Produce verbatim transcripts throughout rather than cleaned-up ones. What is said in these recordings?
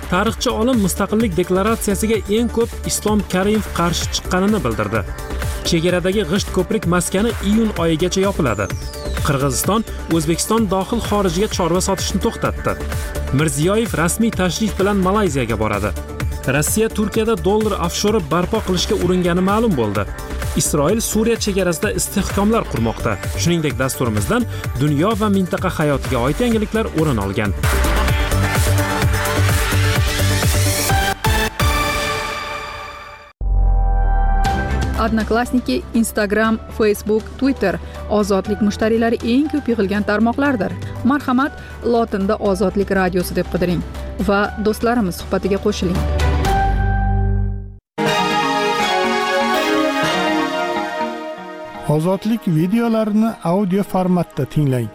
tarixchi olim mustaqillik deklaratsiyasiga eng ko'p Islom Karimov qarshi chiqqanini bildirdi. Chegaradagi g'isht ko'prik maskani iyun oyigacha yopiladi. Qirg'iziston O'zbekiston dohil xorijiga chorva sotishni to'xtatdi. Mirziyoyev rasmiy tashrif bilan Malayziyaga boradi. Rossiya Turkiyada dollar ofshori barpo qilishga uringani ma'lum bo'ldi. Isroil Suriya chegarasida istehkomlar qurmoqda. Shuningdek, dasturimizdan dunyo va mintaqa hayotiga oid yangiliklar o'rin olgan. Odnoklassniki, Instagram, Facebook, Twitter ozodlik mushtariylari eng ko'p yig'ilgan tarmoqlardir. Marhamat, lotinda Ozodlik radiosi deb qidiring va do'stlarimiz suhbatiga qo'shiling. Ozodlik videolarini audio formatda tinglang.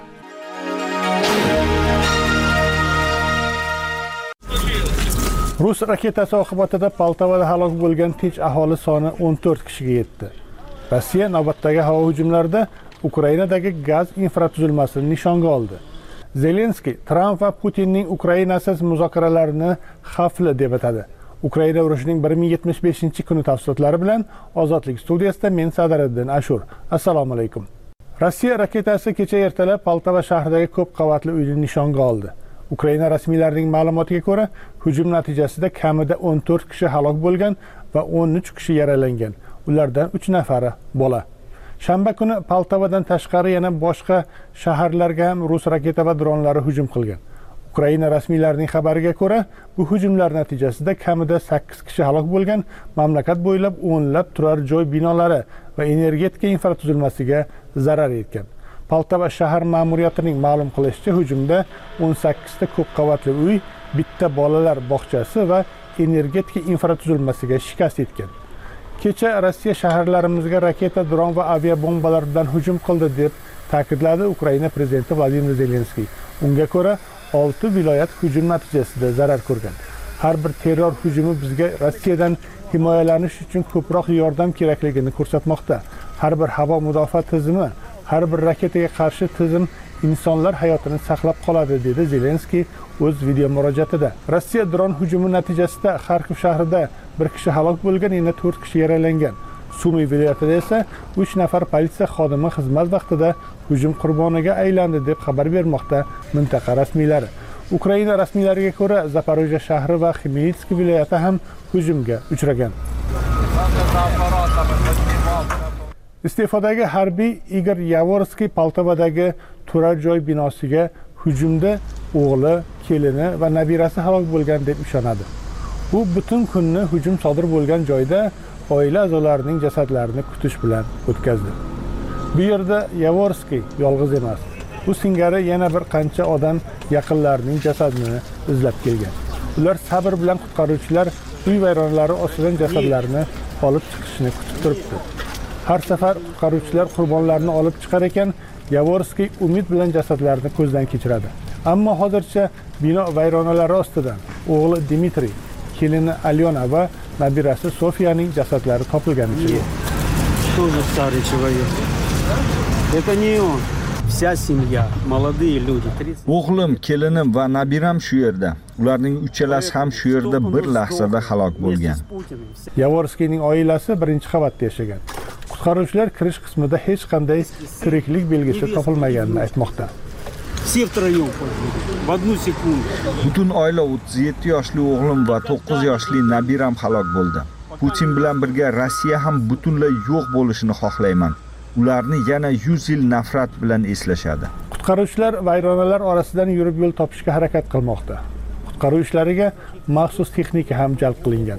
Rus raketasi oqibatida Poltavada halok bo'lgan tinch aholi soni o'n to'rt kishiga yetdi. Rossiya navbatdagi havo hujumlarida Ukrainadagi gaz infratuzilmasini nishonga oldi. Zelenskiy Tramp va Putinning Ukrainasiz muzokaralarini xavfli deb atadi. Ukraina urushining bir ming yetmish beshinchi kuni tafsilotlari bilan Ozodlik studiyasida men Sadariddin Ashur. Assalomu alaykum. Rossiya raketasi kecha ertalab Poltava shahridagi ko'p qavatli uyni nishonga oldi. Ukraina rasmiylarining ma'lumotiga ko'ra, hujum natijasida kamida o'n to'rt kishi halok bo'lgan va o'n uch kishi yaralangan. Ulardan uch nafari bola. Shanba kuni Poltavadan tashqari yana boshqa shaharlarga ham rus raketa va dronlari hujum qilgan. Ukraina rasmiylarining xabariga ko'ra, bu hujumlar natijasida kamida sakkiz kishi halok bo'lgan, mamlakat bo'ylab o'nlab turar joy binolari va energetika infratuzilmasiga zarar yetgan. Poltava shahar ma'muriyatining ma'lum qilishicha, hujumda o'n sakkizta ko'p qavatli uy, bitta bolalar bog'chasi va energetika infratuzilmasiga shikast yetgan. Kecha Rossiya shaharlarimizga raketa, dron va aviabombalar bilan hujum qildi deb ta'kidladi Ukraina prezidenti Vladimir Zelenskiy. Unga ko'ra, olti viloyat hujum natijasida zarar ko'rgan. Har bir terror hujumi bizga Rossiyadan himoyalanish uchun ko'proq yordam kerakligini ko'rsatmoqda. Har bir havo mudofaa tizimi, har bir raketaga qarshi tizim insonlar hayotini saqlab qoladi, dedi Zelenskiy o'z video murojaatida. Rossiya dron hujumi natijasida Xarkov shahrida bir kishi halok bo'lgan, yana to'rt kishi yaralangan. Sumi viloyatida esa uch nafar politsiya xodimi xizmat vaqtida hujum qurboniga aylandi deb xabar bermoqda mintaqa rasmiylari. Ukraina rasmiylariga ko'ra, Zaporojye shahri va Xmelnytsk viloyati ham hujumga uchragan. Iste'fodagi harbiy Igor Yavorskiy Poltavadagi turar joy binosiga hujumda o'g'li, kelini va nabirasi halok bo'lgan deb ishonadi. U butun kunni hujum sodir bo'lgan joyda oila a'zolarining jasadlarini kutish bilan o'tkazdi. Bu yerda Yavorskiy yolg'iz emas. Bu singari yana bir qancha odam yaqinlarining jasadini izlab kelgan. Ular sabr bilan qutqaruvchilar uy vayronalari ostidan jasadlarini olib chiqishni kutib turibdi. Har safar qutqaruvchilar qurbonlarni olib chiqar ekan, Yavorskiy umid bilan jasadlarni ko'zdan kechiradi. Ammo hozircha bino vayronalari ostidan o'g'li Dmitriy, kelini Alyona va nabirasi Sofiyaning jasadlari topilganicha yo'q. Тоже старый человек. Это не он. Вся семья, молодые люди. O'g'lim, kelinim va nabiram shu yerda. Ularning uchalasi ham shu yerda bir lahzada halok bo'lgan. Yavorskiyning oilasi birinchi qavatda yashagan. Qutqaruvchilar kirish qismida hech qanday tiriklik belgisi topilmaganini aytmoqda. Все втроем в одну секунду. Butun oila o'ttiz yetti yoshli o'g'lim va to'qqiz yoshli nabiram halok bo'ldi. Putin bilan birga Rossiya ham butunlay yo'q bo'lishini xohlayman. Ularni yana yuz yil nafrat bilan eslashadi. Qutqaruvchilar vayronalar orasidan yurib yo'l topishga harakat qilmoqda. Qutqaruv ishlariga maxsus texnika ham jalb qilingan.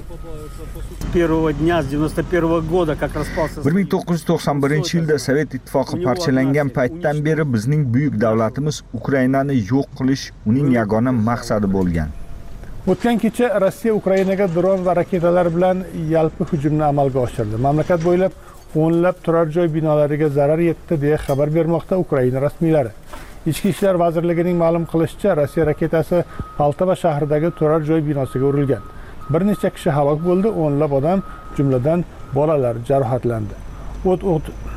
bir ming to'qqiz yuz to'qson birinchi yilda Sovet ittifoqi parchalangan paytdan beri bizning buyuk davlatimiz Ukrainani yo'q qilish uning yagona maqsadi bo'lgan. O'tgan kecha Rossiya Ukrainaga dron va raketalar bilan yalpi hujumni amalga oshirdi. Mamlakat bo'ylab o'nlab turar joy binolariga zarar yetdi deya xabar bermoqda Ukraina rasmiylari. Ichki ishlar vazirligining ma'lum qilishicha, Rossiya raketasi Poltava shahridagi turar joy binosiga urilgan. Bir necha kishi halok bo'ldi, o'nlab odam, jumladan bolalar jarohatlandi. O't o't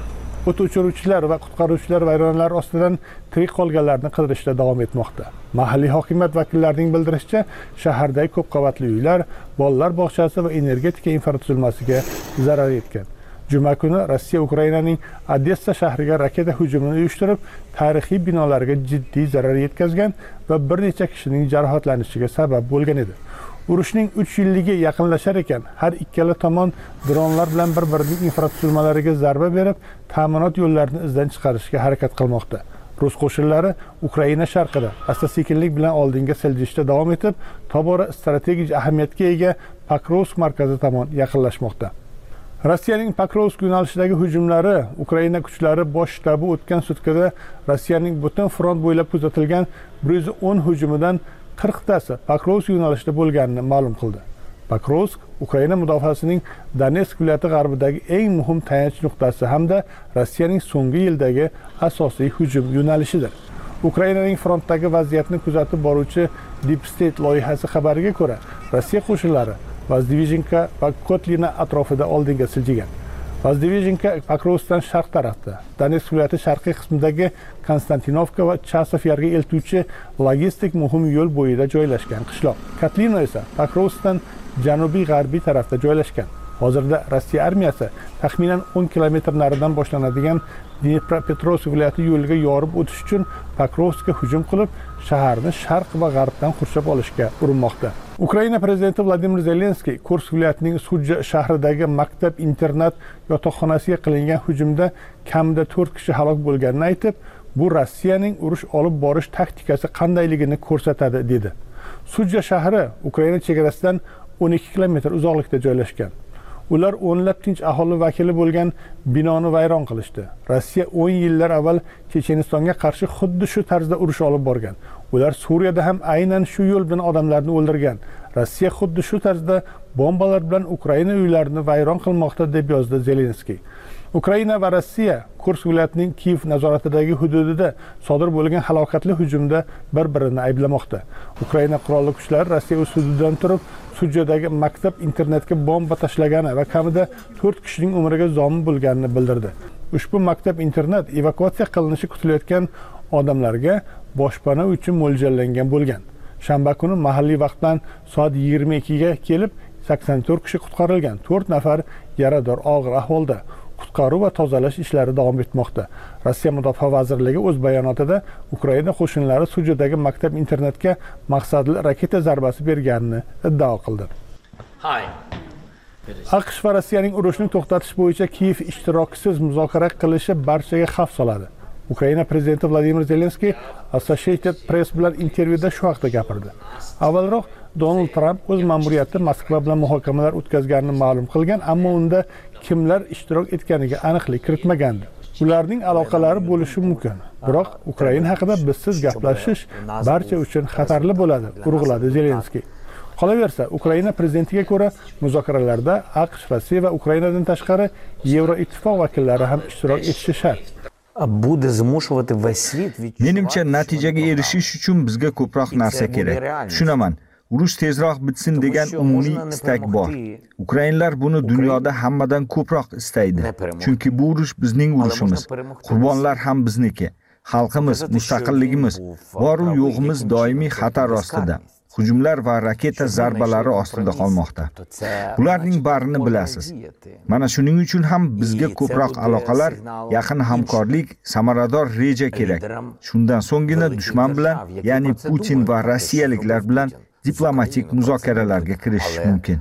o't o'chiruvchilar va qutqaruvchilar vayronalar ostidan tirik qolganlarni qidirishda davom etmoqda. Mahalliy hokimiyat vakillarining bildirishicha, shahardagi ko'p qavatli uylar, bolalar bog'chasi va energetika infratuzilmasiga zarar yetgan. Juma kuni Rossiya Ukrainaning Odessa shahriga raketa hujumini uyushtirib, tarixiy binolarga jiddiy zarar yetkazgan va bir necha kishining jarohatlanishiga sabab bo'lgan edi. Urushning uch yilligi yaqinlashar ekan, har ikkala tomon dronlar bilan bir-birining infratuzilmalariga zarba berib, ta'minot yo'llarini izdan chiqarishga harakat qilmoqda. Rus qo'shinlari Ukraina sharqida asta-sekinlik bilan oldinga siljishda davom etib, tobora strategik ahamiyatga ega Pokrovsk markazi tomon yaqinlashmoqda. Rossiyaning Pokrovsk yo'nalishidagi hujumlari Ukraina kuchlari bosh shtabi o'tgan sutkada Rossiyaning butun front bo'ylab kuzatilgan bir yuz o'n hujumidan qirqtasi Pokrovsk yo'nalishida bo'lganini ma'lum qildi. Pokrovsk Ukraina mudofaasining Donetsk viloyati g'arbidagi eng muhim tayanch nuqtasi hamda Rossiyaning so'nggi yildagi asosiy hujum yo'nalishidir. Ukrainaning frontdagi vaziyatni kuzatib boruvchi Deep State loyihasi xabariga ko'ra, Rossiya qo'shinlari Vazdivizhenka va Kotlina atrofida oldinga siljigan. Vazdivizhenka Pokrovskdan sharq tarafda, Donetsk viloyati sharqiy qismidagi Konstantinovka va Chasov yarga eltuvchi logistik muhim yo'l bo'yida joylashgan qishloq. Kotlina esa Pokrovskdan janubiy-g'arbiy tarafda joylashgan. Hozirda Rossiya armiyasi taxminan o'n kilometr naridan boshlanadigan Dnepropetrovsk viloyati yo'liga yorib o'tish uchun Pokrovskga hujum qilib, shaharni sharq va g'arbdan qurshab olishga urinmoqda. Ukraina prezidenti Vladimir Zelenskiy Kursk viloyatining Sudja shahridagi maktab-internat yotoqxonasiga qilingan hujumda kamida to'rt kishi halok bo'lganini aytib, bu Rossiyaning urush olib borish taktikasi qandayligini ko'rsatadi dedi. Sudja shahri Ukraina chegarasidan o'n ikki kilometr uzoqlikda joylashgan. Ular o'nlab tinch aholi vakili bo'lgan binoni vayron qilishdi. Rossiya o'n yillar avval Chechenistonga qarshi xuddi shu tarzda urush olib borgan. Ular Suriyada ham aynan shu yo'l bilan odamlarni o'ldirgan. Rossiya xuddi shu tarzda bombalar bilan Ukraina uylarini vayron qilmoqda deb yozdi Zelenskiy. Ukraina va Rossiya Kursk viloyatining Kiyev nazoratidagi hududida sodir bo'lgan halokatli hujumda bir-birini ayblamoqda. Ukraina qurolli kuchlari Rossiya o'z hududidan turib, Sudjadagi maktab internetga bomba tashlagani va kamida to'rt kishining umriga zomin bo'lganini bildirdi. Ushbu maktab internet evakuatsiya qilinishi kutilayotgan odamlarga boshpana uchun mo'ljallangan bo'lgan. Shanba kuni mahalliy vaqtdan soat yigirma ikkiga kelib sakson to'rt kishi qutqarilgan. to'rt nafar yarador og'ir ahvolda. Qutqaruv va tozalash ishlari davom etmoqda. Rossiya Mudofaa vazirligi o'z bayonotida Ukraina qo'shinlari Sudjadagi maktab internetga maqsadli raketa zarbasi berganini iddao qildi. AQSh va Rossiyaning urushni to'xtatish bo'yicha Kiyev ishtirokisiz muzokara qilishi barchaga xavf soladi. Ukraina prezidenti Vladimir Zelenskiy Associated Press bilan intervyuda shu haqda gapirdi. Avvalroq Donald Trump o'z ma'muriyati Moskva bilan muhokamalar o'tkazganini ma'lum qilgan, ammo unda kimlar ishtirok etganiga aniqlik kiritmagandi. Ularning aloqalari bo'lishi mumkin, biroq Ukraina haqida bizsiz gaplashish barcha uchun xatarli bo'ladi, urg'uladi Zelenskiy. Qolaversa, Ukraina prezidentiga ko'ra, muzokaralarda AQSh, Rossiya va Ukrainadan tashqari Yevroittifoq vakillari ham ishtirok etishi shart. Menimcha, natijaga erishish uchun bizga ko'proq narsa kerak. Tushunaman. Urush tezroq bitsin degan umumiy istak bor. Ukrainlar buni dunyoda hammadan ko'proq istaydi. Chunki bu urush bizning urushimiz. Qurbonlar ham bizniki. Xalqimiz, mustaqilligimiz, bor u yo'g'imiz doimiy xatar ostida. Hujumlar va raketa zarbalari ostida qolmoqda. Bularning barini bilasiz. Mana shuning uchun ham bizga ko'proq aloqalar, yaqin hamkorlik, samarador reja kerak. Shundan so'nggina dushman bilan, ya'ni Putin va rossiyaliklar bilan diplomatik muzokaralarga kirishish mumkin.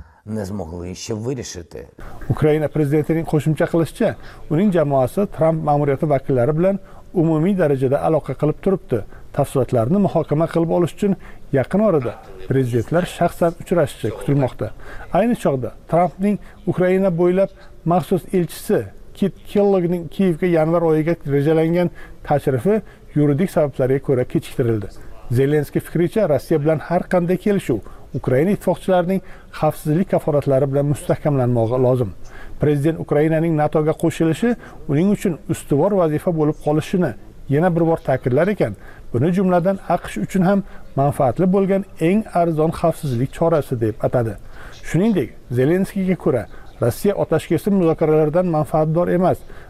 Ukraina prezidentining qo'shimcha qilishicha, uning jamoasi Trump ma'muriyati vakillari bilan umumiy darajada aloqa qilib turibdi. Tafsilotlarni muhokama qilib olish uchun yaqin orada prezidentlar shaxsan uchrashishi kutilmoqda. Ayni chog'da Trumpning Ukraina bo'ylab maxsus elchisi Kit Kellogning Kiyevga yanvar oyiga rejalangan tashrifi yuridik sabablarga ko'ra kechiktirildi. Zelenskiy fikricha, Rossiya bilan har qanday kelishuv Ukraina ittifoqchilarining xavfsizlik kafolatlari bilan mustahkamlanmog'i lozim. Prezident Ukrainaning NATOga qo'shilishi uning uchun ustuvor vazifa bo'lib qolishini yana bir bor ta'kidlar ekan, buni jumladan AQSh uchun ham manfaatli bo'lgan eng arzon xavfsizlik chorasi deb atadi. Shuningdek, Zelenskiyga ko'ra, Rossiya otashkesar muzokaralardan manfaatdor emas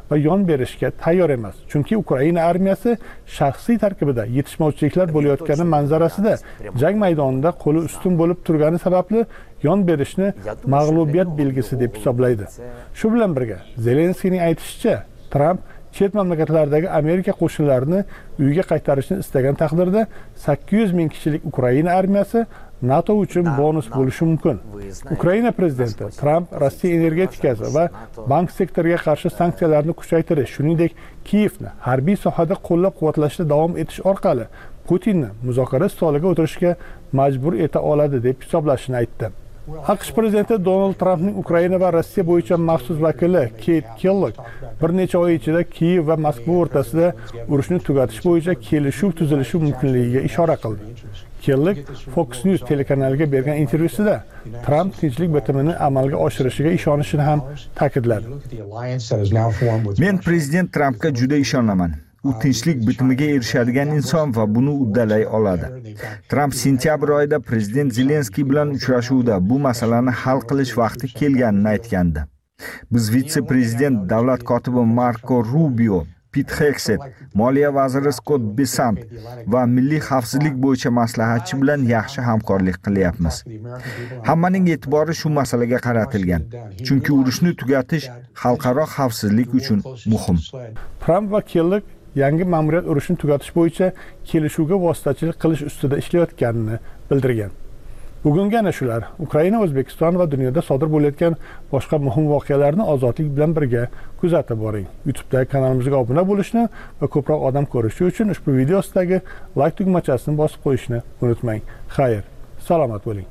va yon berishga tayyor emas. Chunki Ukraina armiyasi shaxsiy tarkibida yetishmovchiliklar bo'layotgani manzarasida jang maydonida qo'li ustun bo'lib turgani sababli yon berishni mag'lubiyat belgisi deb hisoblaydi. Shu bilan birga Zelenskiyning aytishicha, Tramp chet mamlakatlardagi Amerika qo'shinlarini uyga qaytarishni istagan taqdirda sakkiz yuz ming kishilik Ukraina armiyasi NATO uchun bonus bo'lishi mumkin. Ukraina prezidenti Tramp Rossiya energetikasi va bank sektoriga qarshi sanksiyalarni kuchaytirish, shuningdek Kiyevni harbiy sohada qo'llab-quvvatlashda davom etish orqali Putinni muzokara stoliga o'tirishga majbur eta oladi deb hisoblashini aytdi. AQSh prezidenti Donald Trampning Ukraina va Rossiya bo'yicha maxsus vakili Keyt Kellogg bir necha oy ichida Kiyev va Moskva o'rtasida urushni tugatish bo'yicha kelishuv tuzilishi mumkinligiga ishora qildi. Kellogg Fox News telekanaliga bergan intervyusida Tramp tinchlik bitimini amalga oshirishiga ishonishini ham ta'kidladi. Men prezident Trampga juda ishonaman. U tinchlik bitimiga erishadigan inson va buni uddalay oladi. Tramp sentyabr oyida prezident Zelenskiy bilan uchrashuvda bu masalani hal qilish vaqti kelganini aytgandi. Biz vitse-prezident davlat kotibi Marco Rubio, Pete Hegseth, moliya vaziri Scott Bessent va milliy xavfsizlik bo'yicha maslahatchi bilan yaxshi hamkorlik qilyapmiz. Hammaning e'tibori shu masalaga qaratilgan, chunki urushni tugatish xalqaro xavfsizlik uchun muhim. Tramp va Kellogg yangi ma'muriyat urushni tugatish bo'yicha kelishuvga vositachilik qilish ustida ishlayotganini bildirgan. Bugungi ana shular. Ukraina, O'zbekiston va dunyoda sodir bo'layotgan boshqa muhim voqealarni ozodlik bilan birga kuzatib boring. YouTube'dagi kanalimizga obuna bo'lishni va ko'proq odam ko'rishi uchun ushbu video ostidagi like tugmachasini bosib qo'yishni unutmang. Xayr, salomat bo'ling.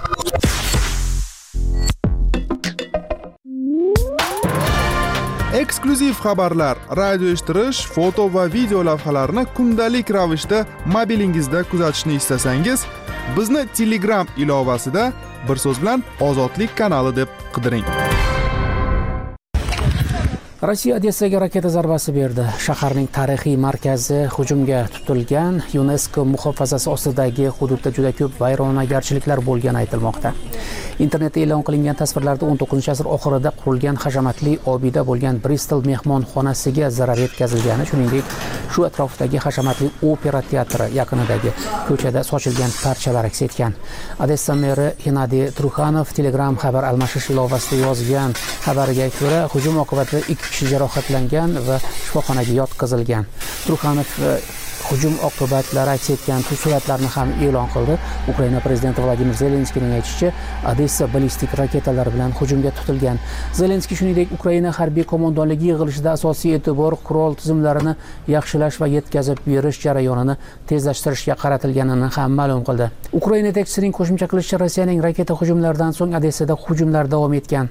Eksklyuziv xabarlar, radio eshittirish, foto va video lavhalarni kundalik ravishda mobilingizda kuzatishni istasangiz, bizni Telegram ilovasida bir so'z bilan Ozodlik kanali deb qidiring. Rossiya Odessaga raketa zarbasi berdi. Shaharning tarixiy markazi hujumga tutilgan. UNESCO muhofazasi ostidagi hududda juda ko'p vayronagarchiliklar bo'lgani aytilmoqda. Internetda e'lon qilingan tasvirlarda o'n to'qqizinchi asr oxirida qurilgan hashamatli obida bo'lgan Bristol mehmonxonasiga zarar yetkazilgani, shuningdek, shu atrofdagi hashamatli opera teatri yaqinidagi ko'chada sochilgan parchalar aks etgan. Odessa meri Gennadiy Trukhanov Telegram xabar almashish ilovasida yozgan xabariga ko'ra, hujum oqibatida ikki kishi jarohatlangan va shifoxonaga yotqizilgan. Trukhanov hujum oqibatlari aks etgan suratlarni ham e'lon qildi. Ukraina prezidenti Vladimir Zelenskiyning aytishicha, Odessa ballistik raketalar bilan hujumga tutilgan. Zelenskiy shuningdek Ukraina harbiy qo'mondonligi yig'ilishida asosiy e'tibor qurol tizimlarini yaxshilash va yetkazib berish jarayonini tezlashtirishga qaratilganini ham ma'lum qildi. Ukraina yetakchisining qo'shimcha qilishicha, Rossiyaning raketa hujumlaridan so'ng Odessada hujumlar davom etgan.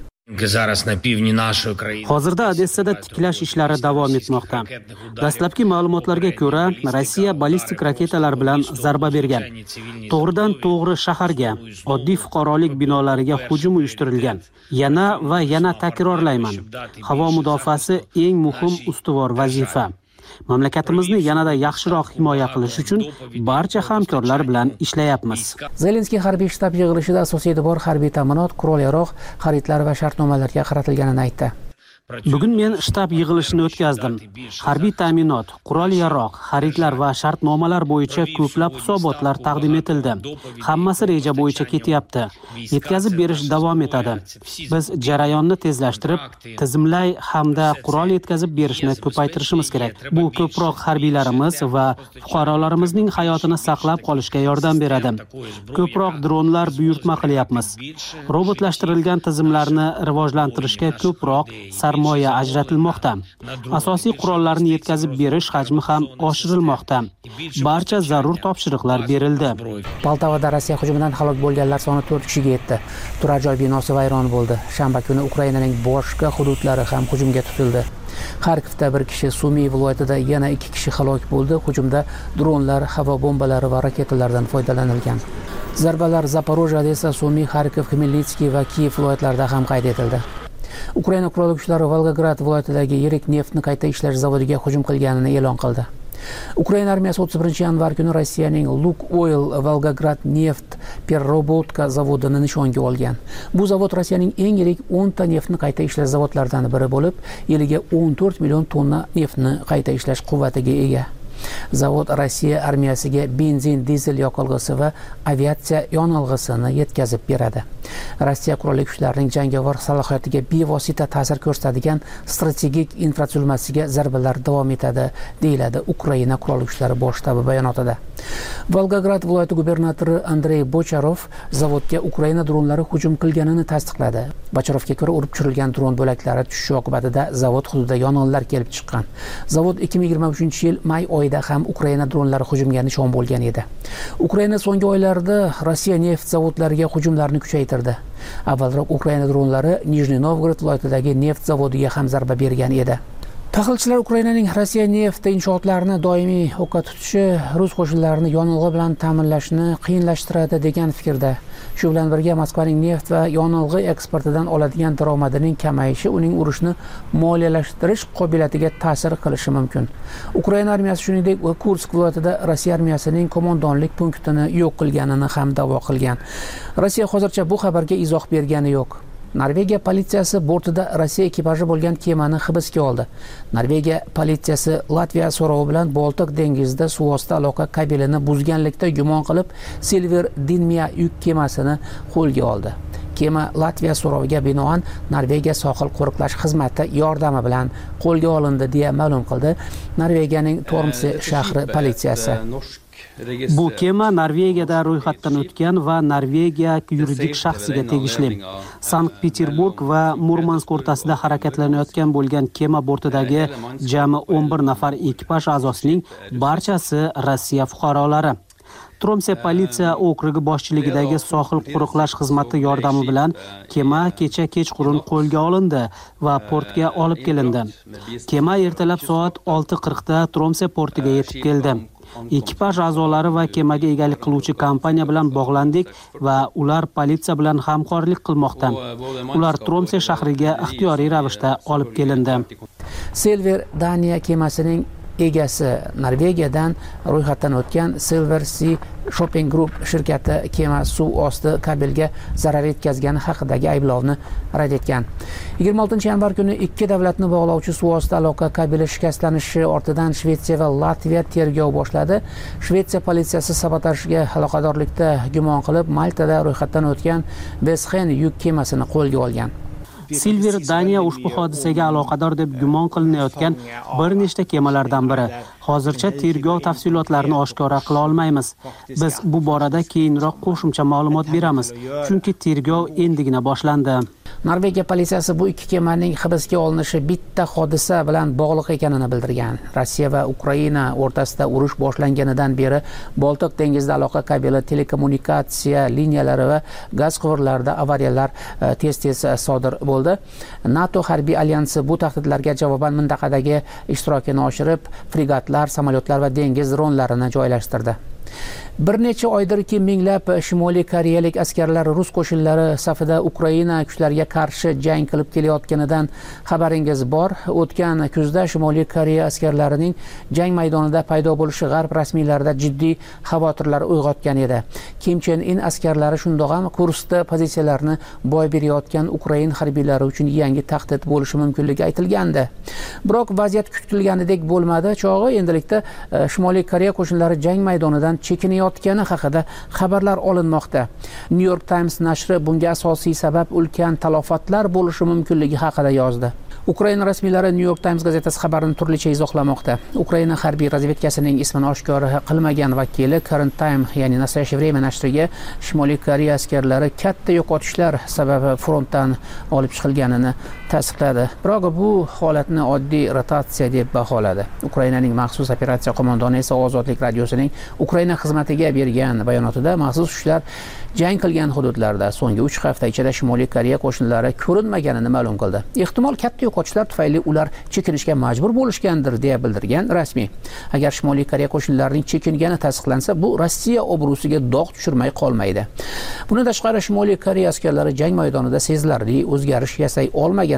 Hozirda Odessada tiklash ishlari davom etmoqda. Dastlabki ma'lumotlarga ko'ra, Rossiya ballistik raketalar bilan zarba bergan. To'g'ridan to'g'ri shaharga, oddiy fuqarolik binolariga hujum uyushtirilgan. Yana va yana takrorlayman. Havo mudofaasi eng muhim ustuvor vazifa. Mamlakatimizni yanada yaxshiroq himoya qilish uchun barcha hamkorlar bilan ishlayapmiz. Zelenskiy harbiy shtab yig'ilishida asosiy e'tibor harbiy ta'minot, qurol-yarog', xaridlar va shartnomalarga qaratilganini aytdi. Bugun men shtab yig'ilishini o'tkazdim. Harbiy ta'minot, qurol-yarog', xaridlar va shartnomalar bo'yicha ko'plab hisobotlar taqdim etildi. Hammasi reja bo'yicha ketyapti. Yetkazib berish davom etadi. Biz jarayonni tezlashtirib, tizimlay hamda qurol yetkazib berishni ko'paytirishimiz kerak. Bu ko'proq harbiylarimiz va fuqarolarimizning hayotini saqlab qolishga yordam beradi. Ko'proq dronlar buyurtma qilyapmiz. Robotlashtirilgan tizimlarni rivojlantirishga ko'proq sarmoya ajratilmoqda. Asosiy qurollarni yetkazib berish hajmi ham oshirilmoqda. Barcha zarur topshiriqlar berildi. Poltavada Rossiya hujumidan halok bo'lganlar soni to'rt kishiga yetdi. Turar joy binosi vayron bo'ldi. Shanba kuni Ukrainaning boshqa hududlari ham hujumga tutildi. Xarkovda bir kishi, Sumy viloyatida yana ikki kishi halok bo'ldi. Hujumda dronlar, havo bombalari va raketalardan foydalanilgan. Zarbalar Zaporojye, Odessa, Sumy, Xarkov, Khmelnytskiy va Kiyev viloyatlarida ham qayd etildi. Ukraina qurol kuchlari Volgograd viloyatidagi yirik neftni qayta ishlash zavodiga hujum qilganini e'lon qildi. Ukraina armiyasi o'ttiz birinchi yanvar kuni Rossiyaning Lukoil Volgograd neft Perrobotka zavodini nishonga olgan. Bu zavod Rossiyaning eng yirik o'nta neftni qayta ishlash zavodlaridan biri bo'lib, yiliga o'n to'rt million tonna neftni qayta ishlash quvvatiga ega. Zavod Rossiya armiyasiga benzin, dizel yoqilg'isi va aviatsiya yonilg'isini yetkazib beradi. Rossiya qurolli kuchlarining jangovar salohiyatiga bevosita ta'sir ko'rsatadigan strategik infratuzilmasiga zarbalar davom etadi, deyiladi Ukraina qurolli kuchlari bosh shtabi bayonotida. Volgograd viloyati gubernatori Andrey Bocharov zavodga Ukraina dronlari hujum qilganini tasdiqladi. Bocharovga ko'ra, urib tushirilgan dron bo'laklari tushishi oqibatida zavod hududida yong'inlar kelib chiqqan. Zavod ikki ming yigirma uchinchi yil may oyida ham Ukraina dronlari hujumga nishon bo'lgan edi. Ukraina so'nggi oylarda Rossiya neft zavodlariga hujumlarni kuchaytirdi. Avvalroq Ukraina dronlari Nijniy Novgorod viloyatidagi neft zavodiga ham zarba bergan edi. Tahlilchilar Ukrainaning Rossiya neft inshootlarini doimiy o'qqa tutishi rus qo'shinlarini yonilg'i bilan ta'minlashni qiyinlashtiradi degan fikrda. Shu bilan birga Moskvaning neft va yonilg'i eksportidan oladigan daromadining kamayishi uning urushni moliyalashtirish qobiliyatiga ta'sir qilishi mumkin. Ukraina armiyasi shuningdek Kursk viloyatida Rossiya armiyasining qo'mondonlik punktini yo'q qilganini ham da'vo qilgan. Rossiya hozircha bu xabarga izoh bergani yo'q. Norvegiya politsiyasi bortida Rossiya ekipaji bo'lgan kemani hibsga oldi. Norvegiya politsiyasi Latviya so'rovi bilan Boltiq dengizida suvosti aloqa kabelini buzganlikda gumon qilib Silver Dinmia yuk kemasini qo'lga oldi. Kema Latviya so'roviga binoan Norvegiya sohil qo'riqlash xizmati yordami bilan qo'lga olindi deya ma'lum qildi Norvegiyaning Tormse shahri politsiyasi. Bu kema Norvegiyada ro'yxatdan o'tgan va Norvegiya yuridik shaxsiga tegishli. Sankt-Peterburg va Murmansk o'rtasida harakatlanayotgan bo'lgan kema bortidagi jami o'n bir nafar ekipaj a'zosining barchasi Rossiya fuqarolari. Tromse politsiya okrugi boshchiligidagi sohil qo'riqlash xizmati yordami bilan kema kecha kechqurun qo'lga olindi va portga olib kelindi. Kema ertalab soat olti qirq da Tromse portiga yetib keldi. Ekipaj a'zolari va kemaga egalik qiluvchi kompaniya bilan bog'landik va ular politsiya bilan hamkorlik qilmoqda. Ular Tromse shahriga ixtiyoriy ravishda olib kelindi. Silver Daniya kemasining egasi Norvegiyadan ro'yxatdan o'tgan Silver Sea Shopping Group shirkati kema suv osti kabelga zarar yetkazgani haqidagi ayblovni rad etgan. yigirma oltinchi yanvar kuni ikki davlatni bog'lovchi suv osti aloqa kabeli shikastlanishi ortidan Shvetsiya va Latviya tergov boshladi. Shvetsiya politsiyasi sabotajga aloqadorlikda gumon qilib Maltada ro'yxatdan o'tgan Veshen yuk kemasini qo'lga olgan. Silver Daniya ushbu hodisaga aloqador deb gumon qilinayotgan bir nechta kemalardan biri. Hozircha tergov tafsilotlarini oshkora qila olmaymiz. Biz bu borada keyinroq qo'shimcha ma'lumot beramiz, chunki tergov endigina boshlandi. Norvegiya politsiyasi bu ikki kemaning hibsga olinishi bitta hodisa bilan bog'liq ekanini bildirgan. Rossiya va Ukraina o'rtasida urush boshlanganidan beri Boltiq dengizida aloqa kabeli, telekommunikatsiya liniyalari va gaz quvurlarida avariyalar tez-tez sodir bo'ldi. NATO harbiy alyansi bu tahdidlarga javoban mintaqadagi ishtirokini oshirib, fregatlar, samolyotlar va dengiz dronlarini joylashtirdi. Bir necha oydirki minglab Shimoliy Koreyalik askarlar rus qo'shinlari safida Ukraina kuchlariga qarshi jang qilib kelayotganidan xabaringiz bor. O'tgan kuzda Shimoliy Koreya askarlarining jang maydonida paydo bo'lishi g'arb rasmiylarida jiddiy xavotirlar uyg'otgan edi. Kim Chen In askarlari shundoq ham Kurskda pozitsiyalarni boy berayotgan Ukrain harbiylari uchun yangi tahdid bo'lishi mumkinligi aytilgandi. Biroq vaziyat kutilganidek bo'lmadi. Chog'i endilikda Shimoliy Koreya qo'shinlari jang maydonidan chekinayotgani haqida xabarlar olinmoqda. New York Times nashri bunga asosiy sabab ulkan talafotlar bo'lishi mumkinligi haqida yozdi. Ukraina rasmiylari New York Times gazetasi xabarini turlicha izohlamoqda. Ukraina harbiy razvedkasining ismini oshkora qilmagan vakili Current Time, ya'ni Nastoящее время nashriga Shimoliy Koreya askarlari katta yo'qotishlar sababi frontdan olib chiqilganini tasdiqladi. Biroq bu holatni oddiy rotatsiya deb baholadi. Ukrainaning maxsus operatsiya qo'mondoni esa Ozodlik radiosining Ukraina xizmatiga bergan bayonotida maxsus kuchlar jang qilgan hududlarda so'nggi uch hafta ichida Shimoliy Koreya qo'shinlari ko'rinmaganini ma'lum qildi. Ehtimol katta yo'qotishlar tufayli ular chekinishga majbur bo'lishgandir deya bildirgan rasmiy. Agar Shimoliy Koreya qo'shinlarining chekingani tasdiqlansa, bu Rossiya obro'siga dog' tushirmay qolmaydi. Bundan tashqari Shimoliy Koreya askarlari jang maydonida sezilarli o'zgarish yasay olmaganini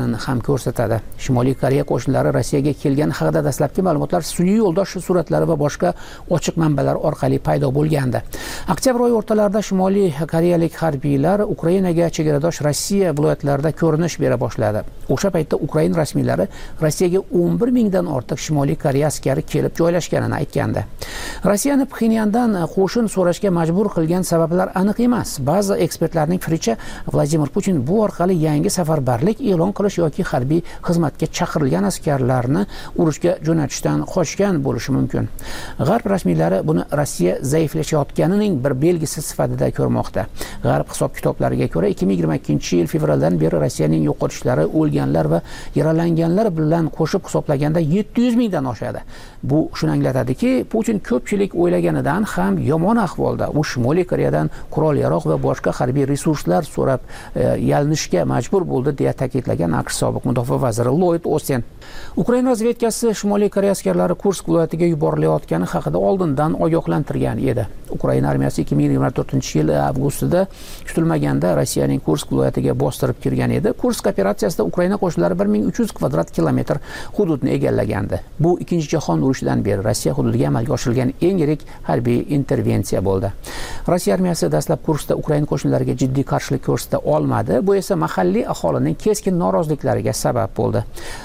ekanini ham ko'rsatadi. Shimoliy Koreya qo'shinlari Rossiyaga kelgani haqida dastlabki ma'lumotlar sun'iy yo'ldosh suratlari va boshqa ochiq manbalar orqali paydo bo'lgandi. Oktyabr oyi o'rtalarida Shimoliy Koreyalik harbiylar Ukrainaga chegaradosh Rossiya viloyatlarida ko'rinish bera boshladi. O'sha paytda Ukraina rasmiylari Rossiyaga o'n bir mingdan ortiq Shimoliy Koreya askari kelib joylashganini aytgandi. Rossiyani Pxenyandan qo'shin so'rashga majbur qilgan sabablar aniq emas. Ba'zi ekspertlarning fikricha Vladimir Putin bu orqali yangi safarbarlik e'lon qilish yoki harbiy xizmatga chaqirilgan askarlarni urushga jo'natishdan qochgan bo'lishi mumkin. G'arb rasmiylari buni Rossiya zaiflashayotganining bir belgisi sifatida ko'rmoqda. G'arb hisob-kitoblariga ko'ra ikki ming yigirma ikkinchi yil fevraldan beri Rossiyaning yo'qotishlari, o'lganlar va yaralanganlar bilan qo'shib hisoblaganda yetti yuz mingdan oshadi. Bu shuni anglatadiki, Putin ko'pchilik o'ylaganidan ham yomon ahvolda. U Shimoliy Koreyadan qurol-yarog' va boshqa harbiy resurslar so'rab e, yalinishga majbur bo'ldi deya ta'kidlagan AQSh sobiq mudofaa vaziri Lloyd Austin. Ukraina razvedkasi Shimoliy Koreya askarlari Kursk viloyatiga yuborilayotgani haqida oldindan ogohlantirgan edi. Ukraina armiyasi ikki ming yigirma to'rtinchi yil avgustida kutilmaganda Rossiyaning Kursk viloyatiga bostirib kirgan edi. Kursk operatsiyasida Ukraina qo'shinlari bir ming uch yuz kvadrat kilometr hududni egallagandi. Bu ikkinchi jahon urushidan beri Rossiya hududiga amalga oshirilgan eng yirik harbiy intervensiya bo'ldi. Rossiya armiyasi dastlab Kurskda Ukraina qo'shinlariga jiddiy qarshilik ko'rsata olmadi. Bu esa mahalliy aholining keskin noroziliklariga sabab bo'ldi.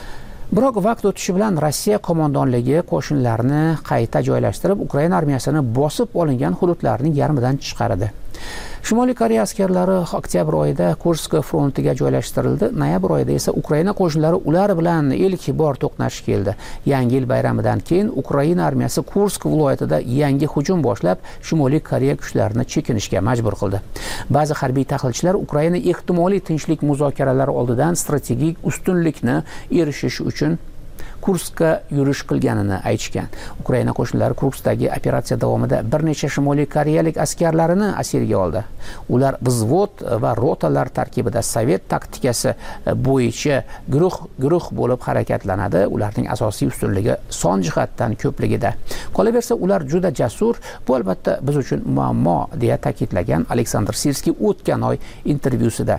Biroq vaqt o'tishi bilan Rossiya qo'mondonligi qo'shinlarni qayta joylashtirib, Ukraina armiyasini bosib olingan hududlarning yarmidan chiqardi. Shimoliy Koreya askarlari oktyabr oyida Kursk frontiga joylashtirildi. Noyabr oyida esa Ukraina qo'shinlari ular bilan ilk bor to'qnash keldi. Yangi yil bayramidan keyin Ukraina armiyasi Kursk viloyatida yangi hujum boshlab, Shimoliy Koreya kuchlarini chekinishga majbur qildi. Ba'zi harbiy tahlilchilar Ukraina ehtimoliy tinchlik muzokaralari oldidan strategik ustunlikni erishish uchun Kurskka yurish qilganini aytishgan. Ukraina qo'shinlari Kurskdagi operatsiya davomida bir necha Shimoliy Koreyalik askarlarini asirga oldi. Ular vзвод va rotalar tarkibida sovet taktikasi bo'yicha guruh guruh bo'lib harakatlanadi. Ularning asosiy ustunligi son jihatdan ko'pligida. Qolaversa, ular juda jasur, bu albatta biz uchun muammo deya ta'kidlagan Aleksandr Sirskiy o'tgan oy intervyusida.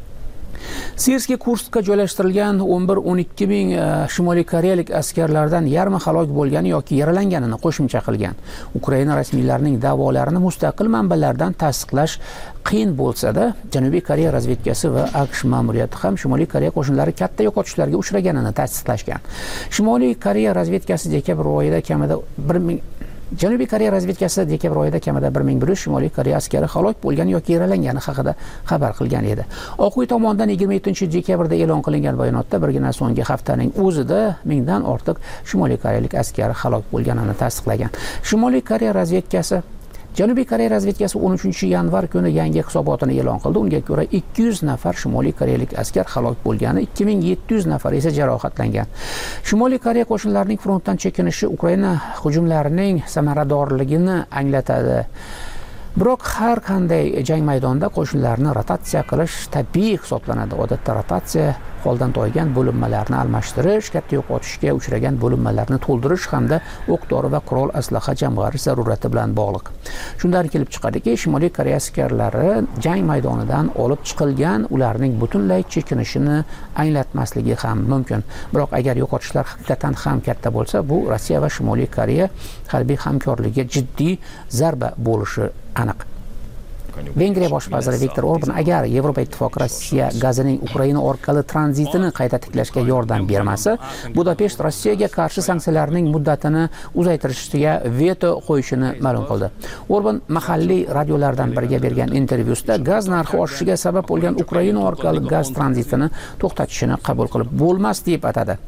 Sirskiy Kurskka joylashtirilgan o'n bir o'n ikki ming Shimoliy Koreyalik askarlardan yarmi halok bo'lgani yoki yaralanganini qo'shimcha qilgan. Ukraina rasmiylarining da'volarini mustaqil manbalardan tasdiqlash qiyin bo'lsa-da, Janubiy Koreya razvedkasi va AQSh ma'muriyati ham Shimoliy Koreya qo'shinlari katta yo'qotishlarga uchraganini tasdiqlashgan. Shimoliy Koreya razvedkasi dekabr oyida kamida bir ming Janubiy Koreya razvedkasi dekabr oyida kamida bir ming bir yuz Shimoliy Koreya askari halok bo'lgan yoki yaralangani haqida xabar qilgan edi. Oq uy tomonidan yigirma yettinchi dekabrda e'lon qilingan bayonotda birgina so'nggi haftaning o'zida mingdan ortiq Shimoliy Koreyalik askari halok bo'lganini tasdiqlagan. Shimoliy Koreya razvedkasi Janubiy Koreya razvedkasi o'n uchinchi yanvar kuni yangi hisobotini e'lon qildi. Unga ko'ra ikki yuz nafar Shimoliy Koreyalik askar halok bo'lgani, ikki ming yetti yuz nafar esa jarohatlangan. Shimoliy Koreya qo'shinlarining frontdan chekinishi Ukraina hujumlarining samaradorligini anglatadi. Biroq har qanday jang maydonida qo'shinlarni rotatsiya qilish tabiiy hisoblanadi. Odatda rotatsiya holdan toygan bo'linmalarni almashtirish, katta yo'qotishga uchragan bo'linmalarni to'ldirish hamda o'q-dori va qurol aslaha jamg'arish zarurati bilan bog'liq. Shundan kelib chiqadiki, Shimoliy Koreya askarlari jang maydonidan olib chiqilgan, ularning butunlay chekinishini anglatmasligi ham mumkin. Biroq agar yo'qotishlar haqiqatan ham katta bo'lsa, bu Rossiya va Shimoliy Koreya harbiy hamkorligiga jiddiy zarba bo'lishi aniq. Vengriya bosh vaziri Viktor Orban agar Yevropa ittifoqi Rossiya gazining Ukraina orqali tranzitini qayta tiklashga yordam bermasa, Budapesht Rossiyaga qarshi sanksiyalarning muddatini uzaytirishga veto qo'yishini ma'lum qildi. Orban mahalliy radiolardan biriga bergan intervyusida gaz narxi oshishiga sabab bo'lgan Ukraina orqali gaz tranzitini to'xtatishini qabul qilib bo'lmas deb atadi.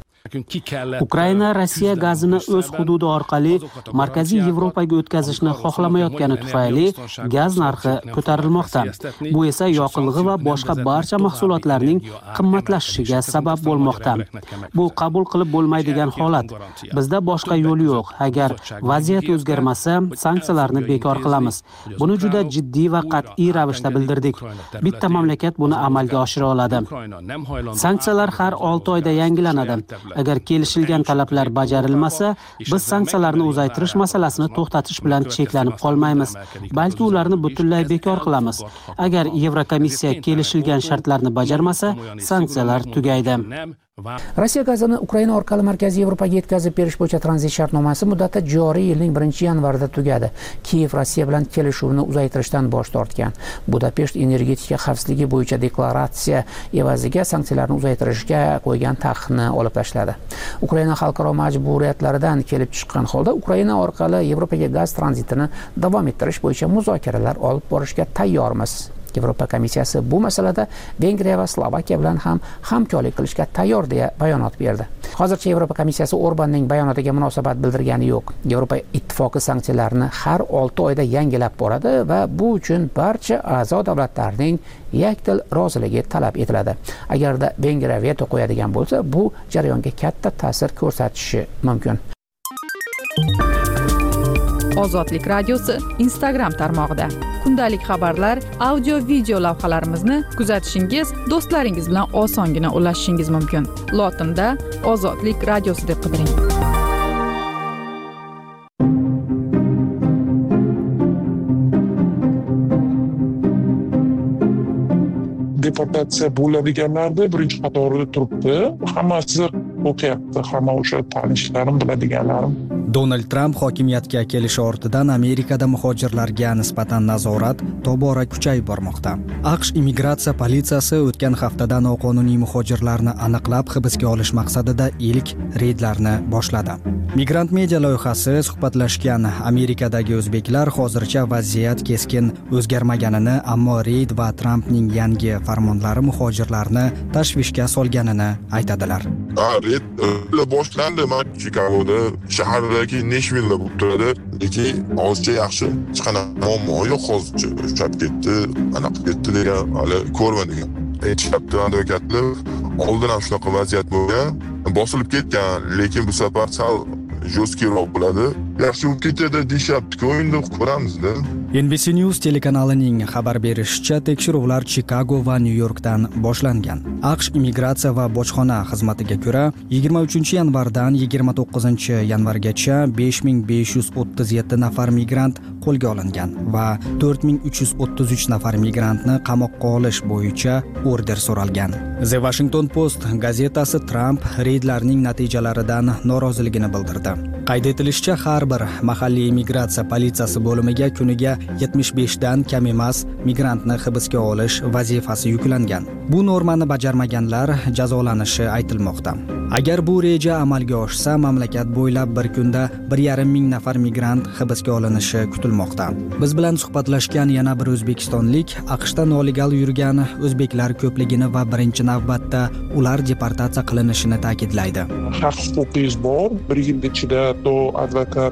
Ukraina Rossiya gazini o'z hududi orqali Markaziy Yevropaga o'tkazishni xohlamayotgani tufayli gaz narxi ko'tarilmoqda. Bu esa yoqilg'i va boshqa barcha mahsulotlarning qimmatlashishiga sabab bo'lmoqda. Bu qabul qilib bo'lmaydigan holat. Bizda boshqa yo'l yo'q. Agar vaziyat o'zgarmasa, sanksiyalarni bekor qilamiz. Buni juda jiddiy va qat'iy ravishda bildirdik. Bitta mamlakat buni amalga oshira oladi. Sanksiyalar har olti oyda yangilanadi. Agar kelishilgan talablar bajarilmasa, biz sanksiyalarni uzaytirish masalasini to'xtatish bilan cheklanib qolmaymiz, balki ularni butunlay bekor qilamiz. Agar Yevrokomissiya kelishilgan shartlarni bajarmasa, sanksiyalar tugaydi. Rossiya gazini Ukraina orqali Markaziy Yevropaga yetkazib berish bo'yicha tranzit shartnomasi muddati joriy yilning birinchi yanvarida tugadi. Kiyev Rossiya bilan kelishuvni uzaytirishdan bosh tortgan. Budapesht energetika xavfsizligi bo'yicha deklaratsiya evaziga sanksiyalarni uzaytirishga qo'ygan taqiqni olib tashladi. Ukraina xalqaro majburiyatlaridan kelib chiqqan holda Ukraina orqali Yevropaga gaz tranzitini davom ettirish bo'yicha muzokaralar olib borishga tayyormiz. Yevropa komissiyasi bu masalada Vengriya va Slovakiya bilan ham hamkorlik qilishga tayyor deya bayonot berdi. Hozircha Yevropa komissiyasi Orbanning bayonotiga munosabat bildirgani yo'q. Yevropa ittifoqi sanksiyalarni har olti oyda yangilab boradi va bu uchun barcha a'zo davlatlarning yakdil roziligi talab etiladi. Agarda Vengriya veto qo'yadigan bo'lsa, bu jarayonga katta ta'sir ko'rsatishi mumkin. Ozodlik radiosi Instagram tarmog'ida kundalik xabarlar, audio video lavhalarimizni kuzatishingiz, do'stlaringiz bilan osongina ulashishingiz mumkin. Lotinda Ozodlik radiosi deb qidiring. Deportatsiya bo'ladiganlarda birinchi qatorida turibdi. Hammasi o'qiyapti, hamma o'sha tanishlarim, biladiganlarim. Donald Tramp hokimiyatga kelishi ortidan Amerikada muhojirlarga nisbatan nazorat tobora kuchayib bormoqda. AQSh immigratsiya politsiyasi o'tgan haftada noqonuniy muhojirlarni aniqlab hibsga olish maqsadida ilk reydlarni boshladi. Migrant media loyihasi suhbatlashgan Amerikadagi o'zbeklar hozircha vaziyat keskin o'zgarmaganini, ammo reyd va Trampning yangi farmonlari muhojirlarni tashvishga solganini aytadilar. Reyd boshlandi, Chikagoda, shahardagi Nashville bo'lib turadi, lekin hozircha yaxshi hech qanaqa muammo yo'q hozircha. Uchab ketdi, anaqa ketdi degan hali ko'rmadim. Aytishyapti advokatlar, oldin ham shunaqa vaziyat bo'lgan, bosilib ketgan, lekin bu safar sal jo'skiroq bo'ladi. Yaxshi bo'lib ketadi deyapti-ku, endi ko'ramizda. N B C News telekanalining xabar berishicha, tekshiruvlar Chikago va Nyu-Yorkdan boshlangan. AQSh immigratsiya va bojxona xizmatiga ko'ra, yigirma uchinchi yanvardan yigirma to'qqizinchi yanvargacha besh ming besh yuz o'ttiz yetti nafar migrant qo'lga olingan va to'rt ming uch yuz o'ttiz uch nafar migrantni qamoqqa olish bo'yicha order so'ralgan. The Washington Post gazetasi Tramp reydlarning natijalaridan noroziligini bildirdi. Qayd etilishicha, har bir mahalliy immigratsiya politsiyasi bo'limiga kuniga yetmish besh dan kam emas migrantni hibsga olish vazifasi yuklangan. Bu normani bajarmaganlar jazolanishi aytilmoqda. Agar bu reja amalga oshsa, mamlakat bo'ylab bir kunda bir yarim ming nafar migrant hibsga olinishi kutilmoqda. Biz bilan suhbatlashgan yana bir o'zbekistonlik AQShda nolegal yurgan o'zbeklar ko'pligini va birinchi navbatda ular deportatsiya qilinishini ta'kidlaydi. Haq huquqingiz bor, bir yil ichida to advokat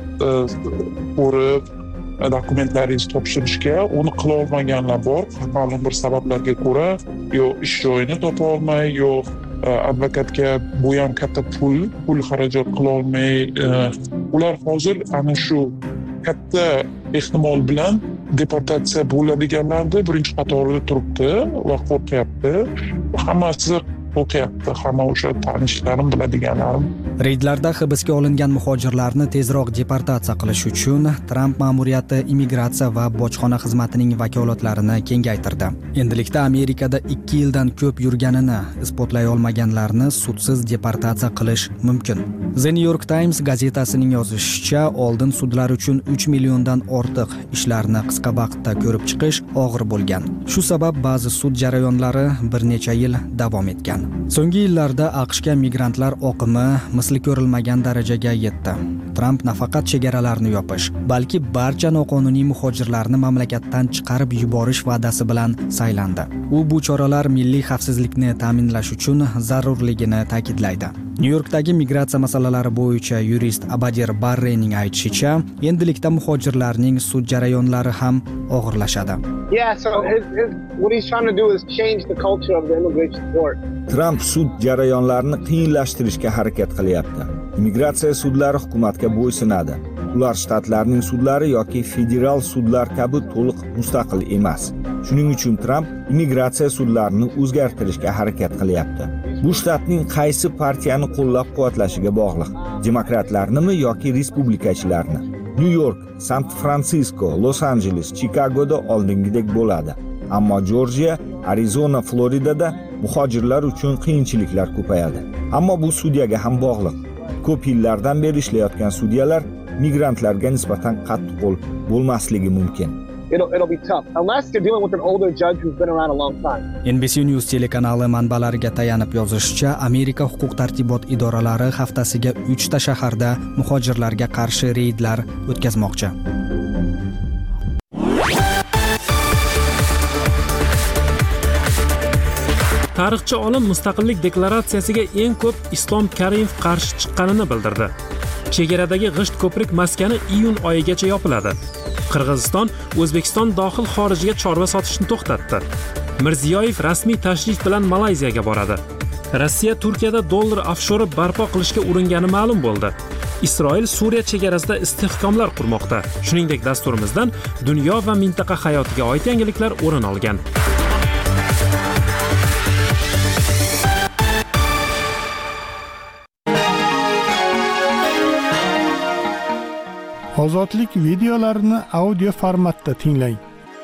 ko'rib dokumentlaringizni topshirishga, uni qila olmaganlar bor. Ma'lum bir sabablarga ko'ra, yo ish joyini topa olmay, yo advokatga bu ham katta pul, pul xarajat qila olmay, ular hozir ana shu katta ehtimol bilan deportatsiya bo'ladiganlarda birinchi qatorida turibdi va qo'rqyapti. Hammasi o'qiyapti, hamma o'sha tanishlarim, biladiganlarim. Reydlarda hibsga olingan muhojirlarni tezroq deportatsiya qilish uchun Tramp ma'muriyati immigratsiya va bojxona xizmatining vakolatlarini kengaytirdi. Endilikda Amerikada ikki yildan ko'p yurganini isbotlay olmaganlarni sudsiz deportatsiya qilish mumkin. The New York Times gazetasining yozishicha, oldin sudlar uchun uch milliondan ortiq ishlarni qisqa vaqtda ko'rib chiqish og'ir bo'lgan. Shu sabab ba'zi sud jarayonlari bir necha yil davom etgan. So'nggi yillarda AQShga migrantlar oqimi misli ko'rilmagan darajaga yetdi. Tramp nafaqat chegaralarni yopish, balki barcha noqonuniy muhojirlarni mamlakatdan chiqarib yuborish va'dasi bilan saylandi. U bu choralar milliy xavfsizlikni ta'minlash uchun zarurligini ta'kidlaydi. Nyu-Yorkdagi migratsiya masalalari bo'yicha yurist Abadir Barrening aytishicha, endilikda muhojirlarning sud jarayonlari ham og'irlashadi. Yeah, so his, his, what he's trying to do is change the culture of the immigration court. Tramp sud jarayonlarini qiyinlashtirishga harakat qilyapti. Immigratsiya sudlari hukumatga bo'ysunadi. Ular shtatlarning sudlari yoki federal sudlar kabi to'liq mustaqil emas. Shuning uchun Tramp immigratsiya sudlarini o'zgartirishga harakat qilyapti. Bu shtatning qaysi partiyani qo'llab-quvvatlashiga bog'liq. Demokratlarnimi yoki respublikachilarni? Nyu-York, San-Fransisko, Los-Anjeles, Chikagoda oldingidek bo'ladi. Ammo Jorjiya, Arizona, Floridada muhojirlar uchun qiyinchiliklar ko'payadi. Ammo bu sudyaga ham bog'liq. Ko'p yillardan beri ishlayotgan sudyalar migrantlarga nisbatan qattiqqo'l bo'lmasligi mumkin. It'll, it'll be tough unless you're dealing with an older judge who's been around a long time. N B C News telekanali manbalariga tayanib yozishicha, Amerika huquq-tartibot idoralari haftasiga uchta shaharda muhojirlarga qarshi reydlar o'tkazmoqchi. Tarixchi olim Mustaqillik deklaratsiyasiga eng ko'p Islom Karimov qarshi chiqqanini bildirdi. Chegaradagi g'isht ko'prik maskani iyun oyigacha yopiladi. Qirg'iziston O'zbekiston dohil xorijiga chorva sotishni to'xtatdi. Mirziyoyev rasmiy tashrif bilan Malayziyaga boradi. Rossiya Turkiyada dollar ofshori barpo qilishga uringani ma'lum bo'ldi. Isroil Suriya chegarasida istehkomlar qurmoqda. Shuningdek, dasturimizdan dunyo va mintaqa hayotiga oid yangiliklar o'rin olgan. Ozodlik videolarini audio formatda tinglang.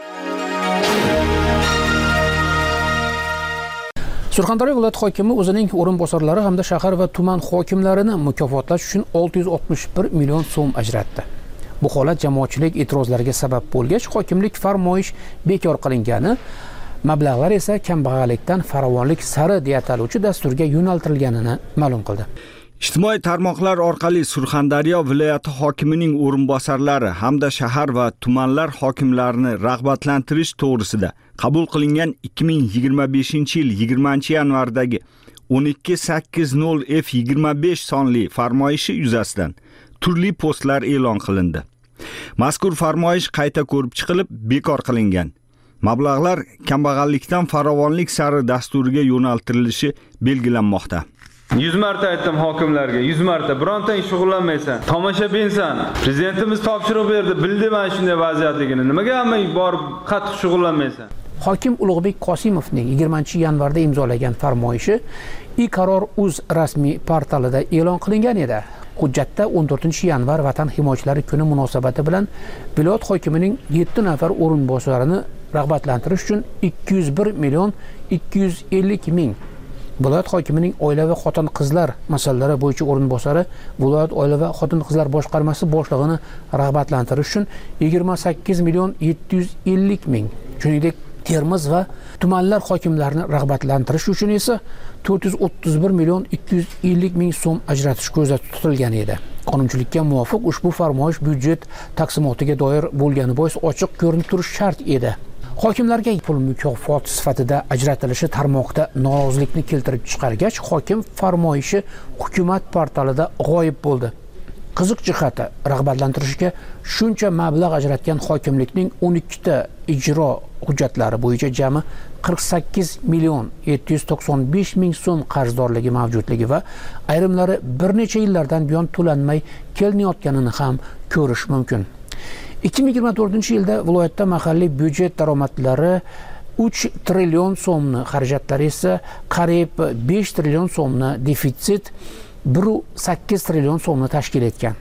Surxondaryo viloyat hokimi o'zining o'rinbosarlari hamda shahar va tuman hokimlarini mukofotlash uchun olti yuz oltmish bir million so'm ajratdi. Bu holat jamoatchilik e'tirozlariga sabab bo'lgach, hokimlik farmoyish bekor qilingani, mablag'lar esa kambag'allikdan farovonlik sari deya ataluvchi dasturga yo'naltirilganini ma'lum qildi. Ijtimoiy tarmoqlar orqali Surxondaryo viloyati hokimining o'rinbosarlari hamda shahar va tumanlar hokimlarini rag'batlantirish to'g'risida qabul qilingan ikki ming yigirma beshinchi yil yigirmanchi yanvardagi o'n ikki sakkiz nol F yigirma besh sonli farmoyishi yuzasidan turli postlar e'lon qilindi. Mazkur farmoyish qayta ko'rib chiqilib, bekor qilingan. Mablag'lar kambag'allikdan farovonlik sari dasturiga yo'naltirilishi belgilanmoqda. yuz marta aytdim hokimlarga, yuz marta birontang shug'ullanmaysan, tomoshabinsan. Prezidentimiz topshiriq berdi, bildi mana shunday vaziyatligini. Nimaga hamma borib qattiq shug'ullanmaysan? Hokim Ulug'bek Qosimovning yigirmanchi yanvarda imzolagan farmoyishi iqaror.uz rasmiy portalida e'lon qilingan edi. Hujjatda o'n to'rtinchi yanvar Vatan himoyachilari kuni munosabati bilan viloyat hokimining yetti nafar o'rinbosarini rag'batlantirish uchun ikki yuz bir million ikki yuz ellik ming, viloyat hokimining oila va xotin-qizlar masalalari bo'yicha o'rinbosari viloyat oila va xotin-qizlar boshqarmasi boshlig'ini rag'batlantirish uchun yigirma sakkiz million yetti yuz ellik ming, shuningdek Termiz va tumanlar hokimlarini rag'batlantirish uchun esa to'rt yuz o'ttiz bir million ikki yuz ellik ming so'm ajratish ko'zda tutilgan edi. Qonunchilikka muvofiq ushbu farmoyish byudjet taqsimotiga doir bo'lgani bois ochiq ko'rinib turishi shart edi. Hokimlarga pul mukofot sifatida ajratilishi tarmoqda norozilikni keltirib chiqargach, hokim farmoyishi hukumat portalida g'oyib bo'ldi. Qiziq jihati, rag'batlantirishga shuncha mablag' ajratgan hokimlikning o'n ikkita ijro hujjatlari bo'yicha jami qirq sakkiz million yetti yuz to'qson besh ming so'm qarzdorligi mavjudligi va ayrimlari bir necha yillardan buyon to'lanmay kelinayotganini ham ko'rish mumkin. ikki ming yigirma to'rtinchi yilda viloyatda mahalliy byudjet daromadlari uch trillion so'mni, xarajatlari esa qariyb besh trillion so'mni, defitsit bir nuqta sakkiz trillion so'mni tashkil etgan.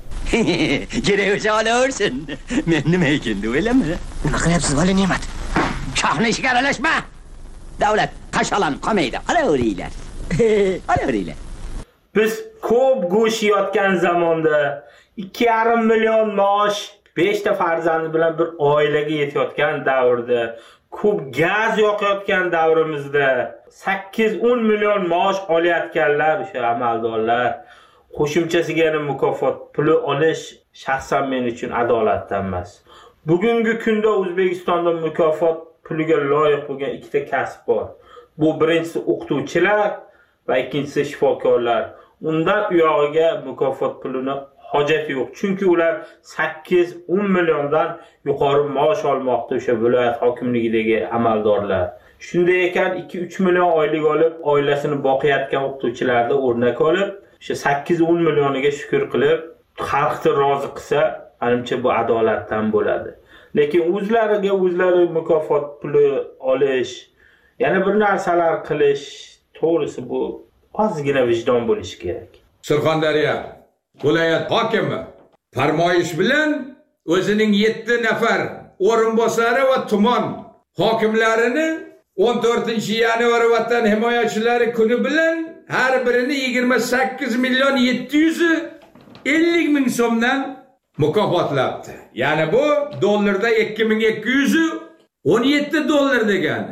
Kerak o'sha olaversin. Men nima ekan, o'ylama. Nima qilyapsiz, vali ne'mat? Shohni ishiga aralashma. Davlat qashalanib qolmaydi. Olaveringlar. Olaveringlar. Biz ko'p go'sht yotgan zamonda ikki yarim million maosh beshta farzandi bilan bir oilaga yetayotgan davrda, ko'p gaz yoqayotgan davrimizda sakkiz o'n million maosh olayotganlar o'sha amaldorlar qo'shimchasiga yana mukofot puli olish shaxsan men uchun adolat emas. Bugungi kunda O'zbekistonda mukofot puliga loyiq bo'lgan ikkita kasb bor. Bu birinchisi o'qituvchilar va ikkinchisi shifokorlar. Undan u yog'iga mukofot pulini hojati yo'q. Chunki ular sakkiz o'n milliondan yuqori maosh olmoqda o'sha viloyat hokimligidagi amaldorlar. Shunday ekan ikki uch million oylik olib, oilasini boqayotgan o'qituvchilarni o'rnak olib, o'sha sakkiz o'n millioniga shukr qilib, xalqni rozi qilsa, menimcha bu adolatdan bo'ladi. Lekin o'zlariga o'zlari mukofot puli olish, yana bir narsalar qilish To'g'risi bu ozgina vijdon bo'lishi kerak. Surxondaryo viloyat hokimi farmoyish bilan o'zining yetti nafar o'rinbosari va tuman hokimlarini o'n to'rtinchi yanvar Vatan himoyachilari kuni bilan har birini yigirma sakkiz million yetti yuz ellik ming so'mdan mukofotlabdi. Ya'ni bu dollarda ikki ming ikki yuz o'n yetti dollar degani.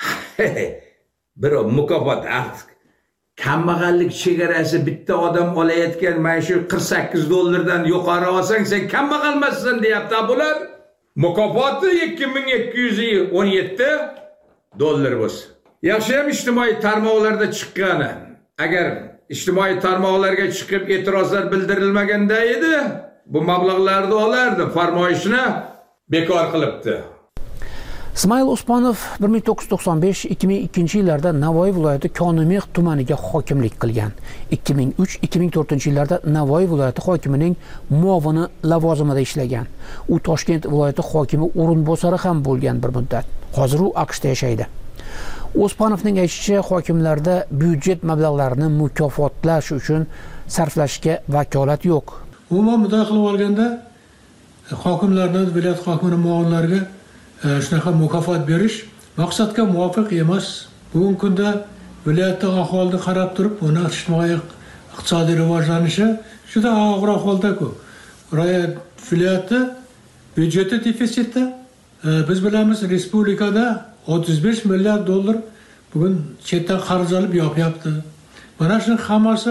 Bir mukofot artık kambag'allik chegarasi bitta odam olayotgan mana shu qirq sakkiz dollardan yuqori olsang sen kambag'almassan deyapti bular. Mukofoti ikki ming ikki yuz o'n yetti dollar bo'lsa. Yaxshi ham ijtimoiy tarmoqlarda chiqqani. Agar ijtimoiy tarmoqlarga chiqib e'tirozlar bildirilmaganda edi, bu mablag'larni olardi, farmoyishni bekor qilibdi. Ismoil Usmonov bir ming to'qqiz yuz to'qson besh ikki ming ikkinchi yillarda Navoiy viloyati Konimix tumaniga hokimlik qilgan. ikki ming uch ikki ming to'rtinchi yillarda Navoiy viloyati hokimining muovini lavozimida ishlagan. U Toshkent viloyati hokimi o'rinbosari ham bo'lgan bir muddat. Hozir u AQShda yashaydi. Usmonovning aytishicha, hokimlarda byudjet mablag'larini mukofotlash uchun sarflashga vakolat yo'q. Umuman bunday qilib olganda hokimlardan viloyat hokimining muovinlariga shunaqa mukofot berish maqsadga muvofiq emas. Bugungi kunda viloyatda aholini qarab turib, uni ijtimoiy iqtisodiy rivojlanishi juda og'ir ahvolda-ku. Viloyatda byudjeti defitsitda. Biz bilamiz, respublikada o'ttiz besh milliard dollar bugun chetdan qarz olib yopyapti. Mana shuning hammasi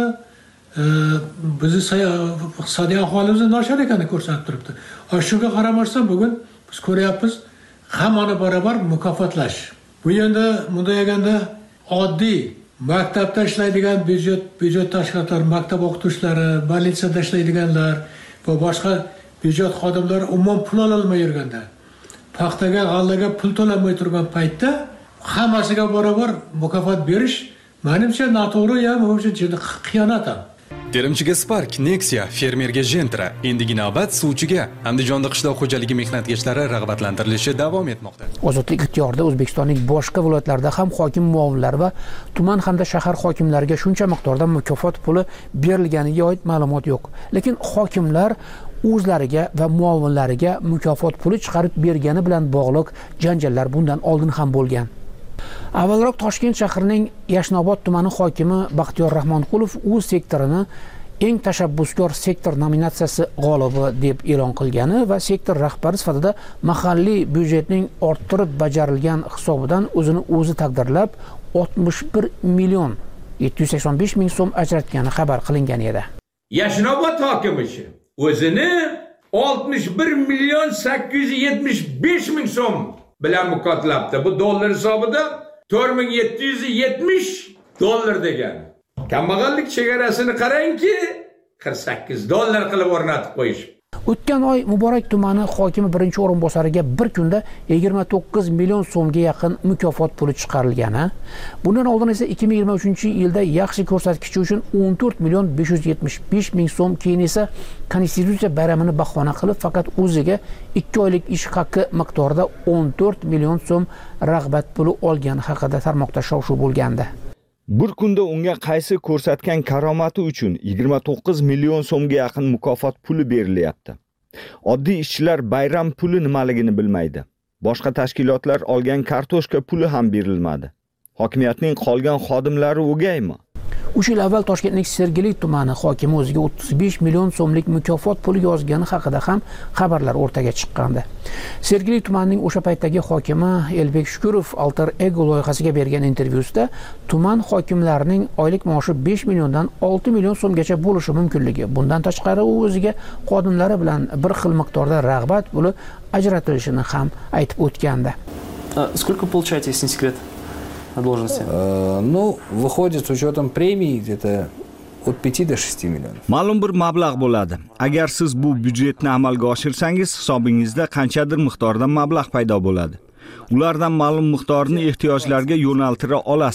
bizni iqtisodiy ahvolimizni nochor ekanini ko'rsatib turibdi. Shunga qaramasdan bugun biz ko'ryapmiz, hammani barobar mukofotlash. Bu endi bunday deganda oddiy maktabda ishlaydigan byudjet byudjet tashkilotlari, maktab o'qituvchilari, bolnitsada ishlaydiganlar va boshqa byudjet xodimlari umuman pul ola olmay yurganda, paxtaga, g'allaga pul to'lamay turgan paytda hammasiga barobar mukofot berish menimcha noto'g'ri, ham o'sha juda xiyonat ham. Terimchiga Spark, Nexia, fermerga Gentra, endigi navbat suvchiga. Andijonda qishloq xo'jaligi mehnatkashlari rag'batlantirilishi davom etmoqda. Ozodlik ixtiyorida O'zbekistonning boshqa viloyatlarida ham hokim muovinlari va tuman hamda shahar hokimlariga shuncha miqdorda mukofot puli berilganiga oid ma'lumot yo'q. Lekin hokimlar o'zlariga va muovinlariga mukofot puli chiqarib bergani bilan bog'liq janjallar bundan oldin ham bo'lgan. Avvalroq Toshkent shahrining Yashnobod tumani hokimi Baxtiyor Rahmonqulov o'z sektorini eng tashabbuskor sektor nominatsiyasi g'olibi deb e'lon qilgani va sektor rahbari sifatida mahalliy byudjetning orttirib bajarilgan hisobidan o'zini o'zi taqdirlab oltmish bir million yetti yuz sakson besh ming so'm ajratgani xabar qilingan edi. Yashnobod hokimi o'zini oltmish bir million sakkiz yuz yetmish besh ming so'm bilan mukofotlabdi. Bu dollar hisobida to'rt ming yetti yuz yetmish dollar degan. Kambag'allik chegarasini qarangki, qirq sakkiz dollar qilib o'rnatib qo'yish. O'tgan oy Muborak tumani hokimi birinchi o'rinbosariga bir kunda yigirma to'qqiz million so'mga yaqin mukofot puli chiqarilgani. Bundan oldin esa ikki ming yigirma uchinchi yilda yaxshi ko'rsatkichi uchun o'n to'rt million besh yuz yetmish besh ming so'm, keyin esa Konstitutsiya bayramini bahona qilib faqat o'ziga ikki oylik ish haqi miqdorida o'n to'rt million so'm rag'bat puli olgani haqida tarmoqda shov-shuv bo'lgandi. Bir kunda unga qaysi ko'rsatgan karomati uchun yigirma to'qqiz million so'mga yaqin mukofot puli berilyapti. Oddiy ishchilar bayram puli nimaligini bilmaydi. Boshqa tashkilotlar olgan kartoshka puli ham berilmadi. Hokimiyatning qolgan xodimlari o'gaymi? uch yil avval Toshkentning Sergeli tumani hokimi o'ziga o'ttiz besh million so'mlik mukofot puli yozgani haqida ham xabarlar o'rtaga chiqqandi. Sergeli tumanining o'sha paytdagi hokimi Elbek Shukurov Alter Ego loyihasiga bergan intervyusida tuman hokimlarining oylik maoshi besh milliondan olti million so'mgacha bo'lishi mumkinligi, bundan tashqari u o'ziga xodimlari bilan bir xil miqdorda rag'bat puli ajratilishini ham aytib o'tgandi. Сколько получаете, если не секрет? Должности? Э, ну, выходит с учетом премий где-то от пяти до шести миллионов. Ma'lum bir mablag' bo'ladi. Agar siz bu byudjetni amalga oshirsangiz, hisobingizda qanchadir miqdorda mablag' paydo bo'ladi. Ulardan ma'lum miqdorni ehtiyojlarga yo'naltira olasiz.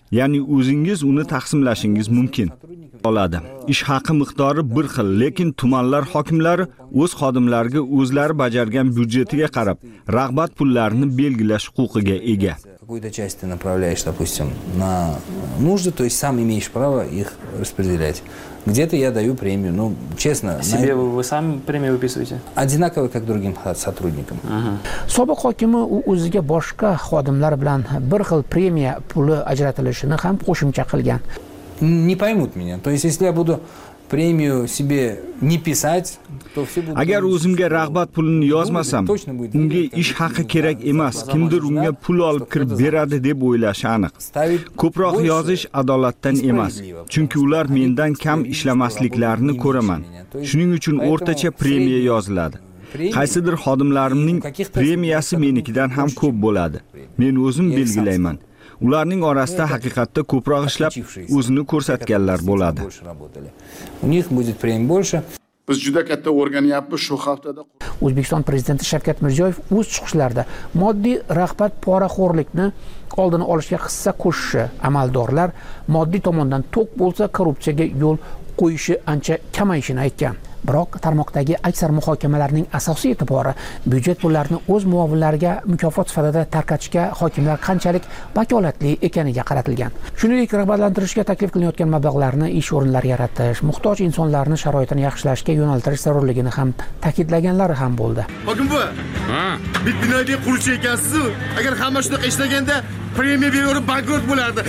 Ya'ni o'zingiz uni taqsimlashingiz mumkin. oladi. Ish haqi miqdori bir xil, lekin tumanlar hokimlari o'z xodimlariga o'zlari bajargan byudjetiga qarab rag'bat pullarini belgilash huquqiga ega. Какую-то часть ты направляешь, допустим, на нужды, то есть сам имеешь право их распределять. Где-то я даю премию, ну, честно. Себе на... вы сами премию выписываете? Одинаково, как другим сотрудникам. Sobiq hokimi u o'ziga boshqa xodimlar bilan bir xil premiya puli ajratilishini ham qo'shimcha qilgan. Не поймут меня. То есть, если я буду премию себе не писать, то все будут... Agar o'zimga rag'bat pulini yozmasam, unga ish haqi kerak emas, kimdir unga pul olib kirib beradi deb o'ylashi aniq. Ko'proq yozish adolatdan emas, chunki ular mendan kam ishlamasliklarini ko'raman. Shuning uchun o'rtacha premiya yoziladi. Qaysidir xodimlarimning premiyasi menikidan ham ko'p bo'ladi. Men o'zim belgilayman. Ularning orasida haqiqatda ko'proq ishlab o'zini ko'rsatganlar bo'ladi. У них будет премия больше. Biz juda katta o'rganyapmiz shu haftada. O'zbekiston prezidenti Shavkat Mirziyoyev o'z chiqishlarida moddiy rag'bat poraxo'rlikni oldini olishga hissa qo'shishi, amaldorlar moddiy tomondan to'q bo'lsa korrupsiyaga yo'l qo'yishi ancha kamayishini aytgan. Biroq tarmoqdagi aksar muhokamalarning asosiy e'tibori byudjet pullarini o'z muovinlariga mukofot sifatida tarqatishga hokimlar qanchalik vakolatli ekaniga qaratilgan. Shuningdek, rag'batlantirishga taklif qilinayotgan mablag'larni ish o'rinlari yaratish, muhtoj insonlarni sharoitini yaxshilashga yo'naltirish zarurligini ham ta'kidlaganlari ham bo'ldi. Hokim buva, ha, bit binoga quruvchi ekansiz-ku. Agar hamma shunaqa ishlaganda premiya berib bankrot bo'lardi.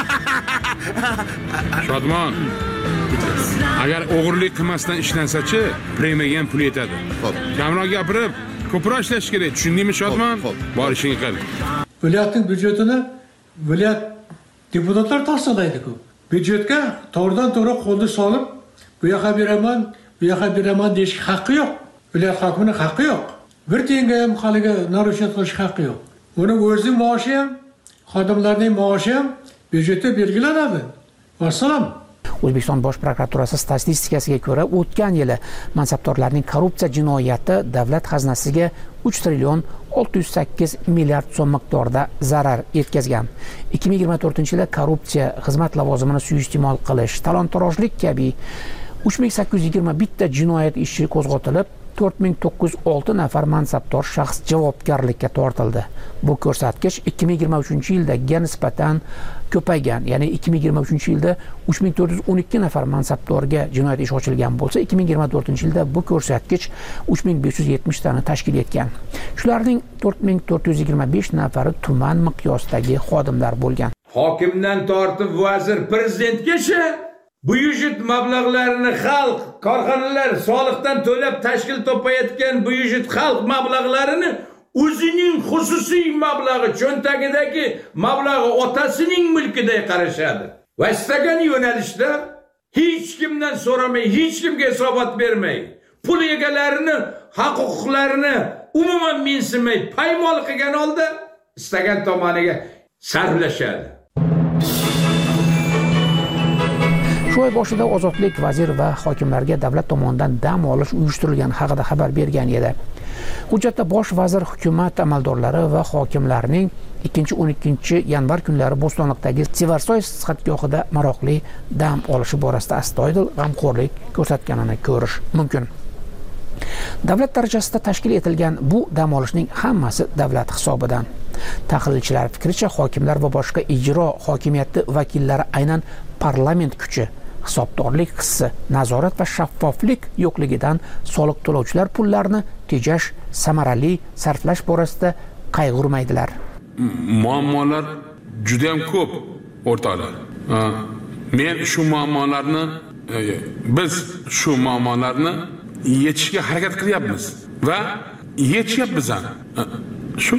Shodmon, agar o'g'irlik qilmasdan ishlansa-chi, premiyaga ham pul yetadi. Xo'p. Kamroq gapirib, ko'proq ishlash kerak. Tushundingmi, Shodmon? Bor ishingni qil. Viloyatning byudjetini viloyat deputatlar tasdiqlaydi-ku. Byudjetga to'g'ridan-to'g'ri qo'lni solib, bu yoqqa beraman, bu yoqqa beraman deyish haqqi yo'q. Viloyat hokimining haqqi yo'q. Bir tenga ham haliga narushat qilish haqqi yo'q. Uning o'zining maoshi ham, xodimlarning maoshi ham byudjetda belgilanadi. Vassalom. O'zbekiston Bosh prokuraturasi statistikasiga ko'ra, o'tgan yili mansabdorlarning korrupsiya jinoyati davlat xazinasiga uch trillion olti yuz sakkiz milliard so'm miqdorida zarar yetkazgan. ikki ming yigirma to'rtinchi yilda korrupsiya, xizmat lavozimini suiiste'mol qilish, talon-torojlik kabi uch ming sakkiz yuz yigirma bir ta jinoyat ishi qo'zg'atilib, to'rt ming to'qqiz yuz olti nafar mansabdor shaxs javobgarlikka tortildi. Bu ko'rsatkich ikki ming yigirma uchinchi yildagiga nisbatan ko'paygan. Ya'ni ikki ming yigirma uchinchi yilda uch ming to'rt yuz o'n ikki nafar mansabdorga jinoyat ishi ochilgan bo'lsa, ikki ming yigirma to'rtinchi yilda bu ko'rsatkich uch ming besh yuz yetmish tani tashkil etgan. Shularning to'rt ming to'rt yuz yigirma besh nafari tuman miqyosidagi xodimlar bo'lgan. Hokimdan tortib vazir prezidentgacha byudjet mablag'larini xalq, korxonalar soliqdan to'lab tashkil topayotgan byudjet xalq mablag'larini o'zining xususiy mablag'i, cho'ntagidagi mablag'i otasining mulkiday qarashadi. Va istagan yo'nalishda hech kimdan so'ramay, hech kimga hisobot bermay, pul egalarini, haq-huquqlarini umuman mensimay, paymol qilgan holda istagan tomoniga sarflashadi. Shu oy boshida Ozodlik vazir va hokimlarga davlat tomonidan dam olish uyushtirilgani haqida xabar bergan edi. Hujjatda bosh vazir hukumat amaldorlari va hokimlarning ikkinchi o'n ikkinchi yanvar kunlari Bo'stonliqdagi Sevarsoy sihatgohida maroqli dam olishi borasida astoydil g'amxo'rlik ko'rsatganini ko'rish mumkin. Davlat darajasida tashkil etilgan bu dam olishning hammasi davlat hisobidan. Tahlilchilar fikricha, hokimlar va boshqa ijro hokimiyati vakillari aynan parlament kuchi, hisobdorlik hissi, nazorat va shaffoflik yo'qligidan soliq to'lovchilar pullarini tejash, samarali sarflash borasida qayg'urmaydilar. Muammolar juda ham ko'p o'rtoqlar. Men shu muammolarni, biz shu muammolarni yechishga harakat qilyapmiz va yechyapmiz ham. Shu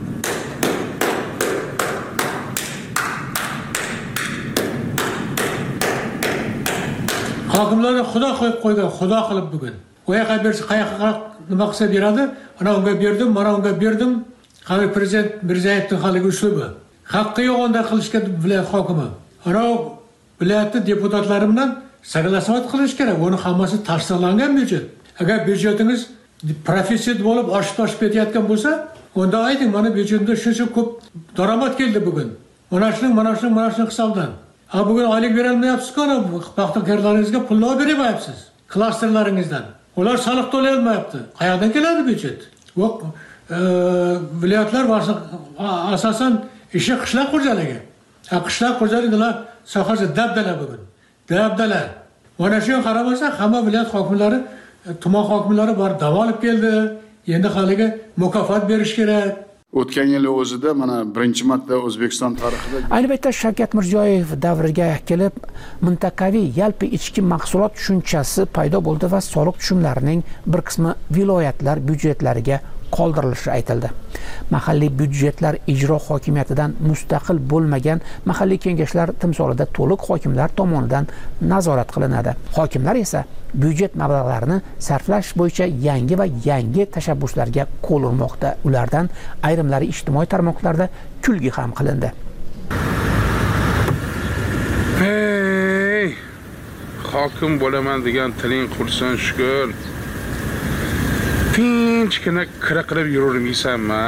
hokimlarni xudo qo'yib qo'ygan, xudo qilib bugun. U yoqqa bersa, qayoqqa nima qilsa beradi, ana unga berdim, mana unga berdim. Hali prezident Mirziyoyevning haligi uslubi. Haqqi yo'q unda qilishga viloyat hokimi. Ana viloyatning deputatlari bilan saglasovat qilish kerak. Uni hammasi tasdiqlangan byudjet. Agar byudjetingiz profitsit bo'lib oshib-oshib ketayotgan bo'lsa, unda ayting, mana byudjetda shuncha ko'p daromad keldi bugun. mana shuning mana shuning mana shuning hisobdan. Ha bugun oylik berilmayapsiz-ku, paxtakorlaringizga pullar bermayapsiz. Klasterlaringizdan. Ular soliq to'lay olmayapti. Qayerdan keladi byudjet? Yo'q, viloyatlar asosan ishi qishloq xo'jaligi. Ha qishloq xo'jaligilar sohasi dabdala bugun. Dabdala. Mana shu qaramasa hamma viloyat hokimlari, tuman hokimlari bor dam olib keldi. Endi haliga mukofot berish kerak. O'tgan yil o'zida mana birinchi marta O'zbekiston tarixida ayni paytda Shavkat Mirziyoyev davriga kelib mintaqaviy yalpi ichki mahsulot tushunchasi paydo bo'ldi va soliq tushumlarining bir qismi viloyatlar byudjetlariga qoldirilishi aytildi. Mahalliy byudjetlar ijro hokimiyatidan mustaqil bo'lmagan mahalliy kengashlar timsolida to'liq hokimlar tomonidan nazorat qilinadi. Hokimlar esa byudjet mablag'larini sarflash bo'yicha yangi va yangi tashabbuslarga qo'l urmoqda. Ulardan ayrimlari ijtimoiy tarmoqlarda kulgi ham qilindi. Hey! Hokim bo'laman degan tiling qursin shukr. Tinchgina kira qilib yuravermaysanmi?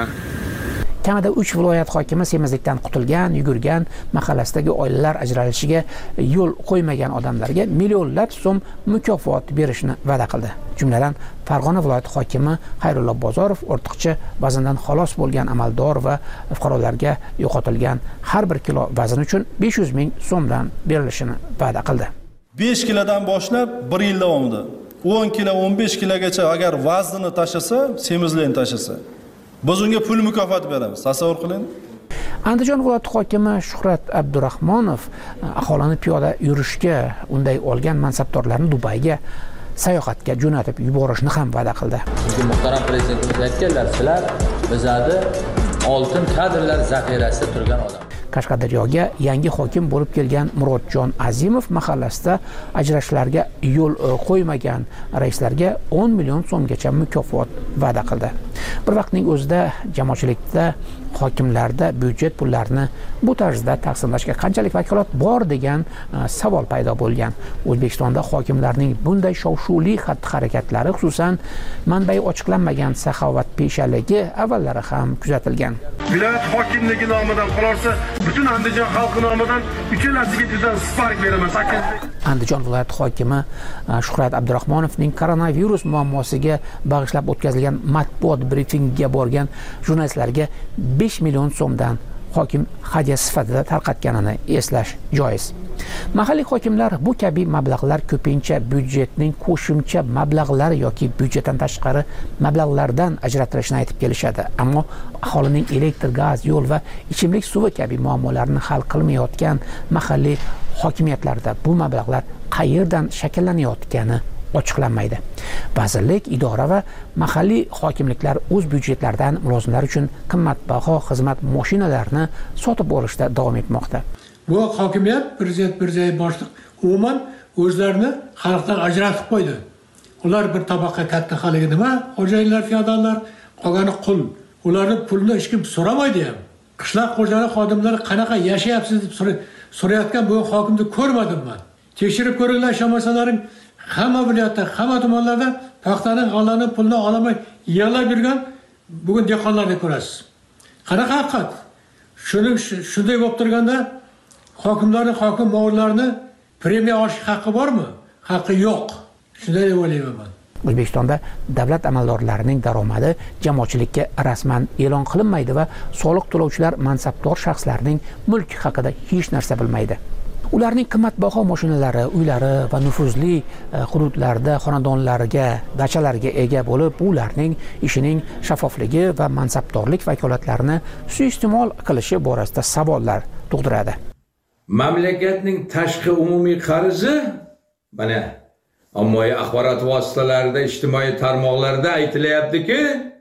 Kamida uch viloyat hokimi semizlikdan qutulgan, yugurgan, mahallasidagi oilalar ajralishiga yo'l qo'ymagan odamlarga millionlab so'm mukofot berishni va'da qildi. Jumladan, Farg'ona viloyati hokimi Xayrullo Bozorov ortiqcha vazndan xalos bo'lgan amaldor va fuqarolarga yo'qotilgan har bir kilo vazn uchun besh yuz ming so'mdan berilishini va'da qildi. besh kilodan boshlab bir yil davomida o'n kilo, o'n besh kilogacha agar vaznini tashasa, semizlikni tashasa, biz unga pul mukofot beramiz. Tasavvur qiling. Andijon viloyati hokimi Shuhrat Abdurahmonov aholini piyoda yurishga unday olgan mansabdorlarni Dubayga sayohatga jo'natib yuborishni ham va'da qildi. Chunki muhtaram prezidentimiz aytganlar, sizlar bizada oltin kadrlar zaxirasida turgan odam. Qashqadaryoga yangi hokim bo'lib kelgan Murodjon Azimov mahallasida ajrashlarga yo'l qo'ymagan raislarga o'n million so'mgacha mukofot va'da qildi. Bir vaqtning o'zida jamoatchilikda hokimlarda byudjet pullarini bu tarzda taqsimlashga qanchalik vakolat bor degan savol paydo bo'lgan. O'zbekistonda hokimlarning bunday shov-shuvli xatti-harakatlari, xususan manbai ochiqlanmagan saxovatpeshaligi avvallari ham kuzatilgan. Viloyat hokimligi nomidan qolsa, butun Andijon xalqi nomidan uchalasiga juda spark beraman. Andijon viloyati hokimi Shuhrat Abdurahmonovning koronavirus muammosiga bag'ishlab o'tkazilgan matbuot brifingiga borgan jurnalistlarga besh million so'mdan hokim hadya sifatida tarqatganini eslash joiz. Mahalliy hokimlar bu kabi mablag'lar ko'pincha byudjetning qo'shimcha mablag'lari yoki byudjetdan tashqari mablag'lardan ajratilishini aytib kelishadi. Ammo aholining elektr, gaz, yo'l va ichimlik suvi kabi muammolarini hal qilmayotgan mahalliy hokimiyatlarda bu mablag'lar qayerdan shakllanayotgani ochiqlanmaydi. Vazirlik, idora va mahalliy hokimliklar o'z byudjetlaridan mulozimlar uchun qimmatbaho xizmat mashinalarini sotib olishda davom etmoqda. Bu hokimiyat prezident Mirziyoyev boshliq umuman o'zlarini xalqdan ajratib qo'ydi. Ular bir tabaqqa katta xalqi nima? Xo'jayinlar, feodallar, qolgani qul. Ularni pulni hech kim so'ramaydi ham. Qishloq xo'jalik xodimlari qanaqa yashayapsiz deb so'rayotgan bu hokimni ko'rmadim men. Tekshirib ko'ringlar, shamasalaring hamma viloyatda, hamma tumanlarda paxtaning g'allani pulni olamay yig'lab yurgan bugun dehqonlarni ko'rasiz. Qanaqa haqiqat? Shuni shunday bo'lib turganda hokimlarning, hokim o'g'illarni premiya olish haqqi bormi? Haqqi yo'q. Shunday deb o'ylayman. O'zbekistonda davlat amaldorlarining daromadi jamoatchilikka rasman e'lon qilinmaydi va soliq to'lovchilar mansabdor shaxslarning mulki haqida hech narsa bilmaydi. Ularning qimmatbaho mashinalari, uylari va nufuzli hududlarda xonadonlariga, dachalarga ega bo'lib, ularning ishining shaffofligi va mansabdorlik vakolatlarini suiiste'mol qilishi borasida savollar tug'diradi. Mamlakatning tashqi umumiy qarzi mana ommaviy axborot vositalarida, ijtimoiy tarmoqlarda aytilyaptiki,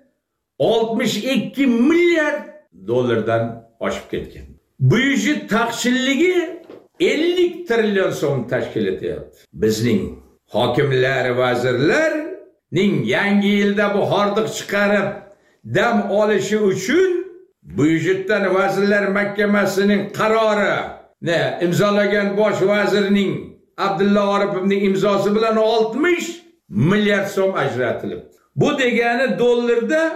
oltmish ikki milliard dollardan oshib ketgan. Byudjet taqchilligi ellik trillion so'm tashkil etyapti. Bizning hokimlar, vazirlarning yangi yilda bu hordiq chiqarib dam olishi uchun byudjetdan Vazirlar Mahkamasining qarori ne imzolagan bosh vazirning Abdulla Oripovning imzosi bilan oltmish milliard so'm ajratilibdi. Bu degani dollarda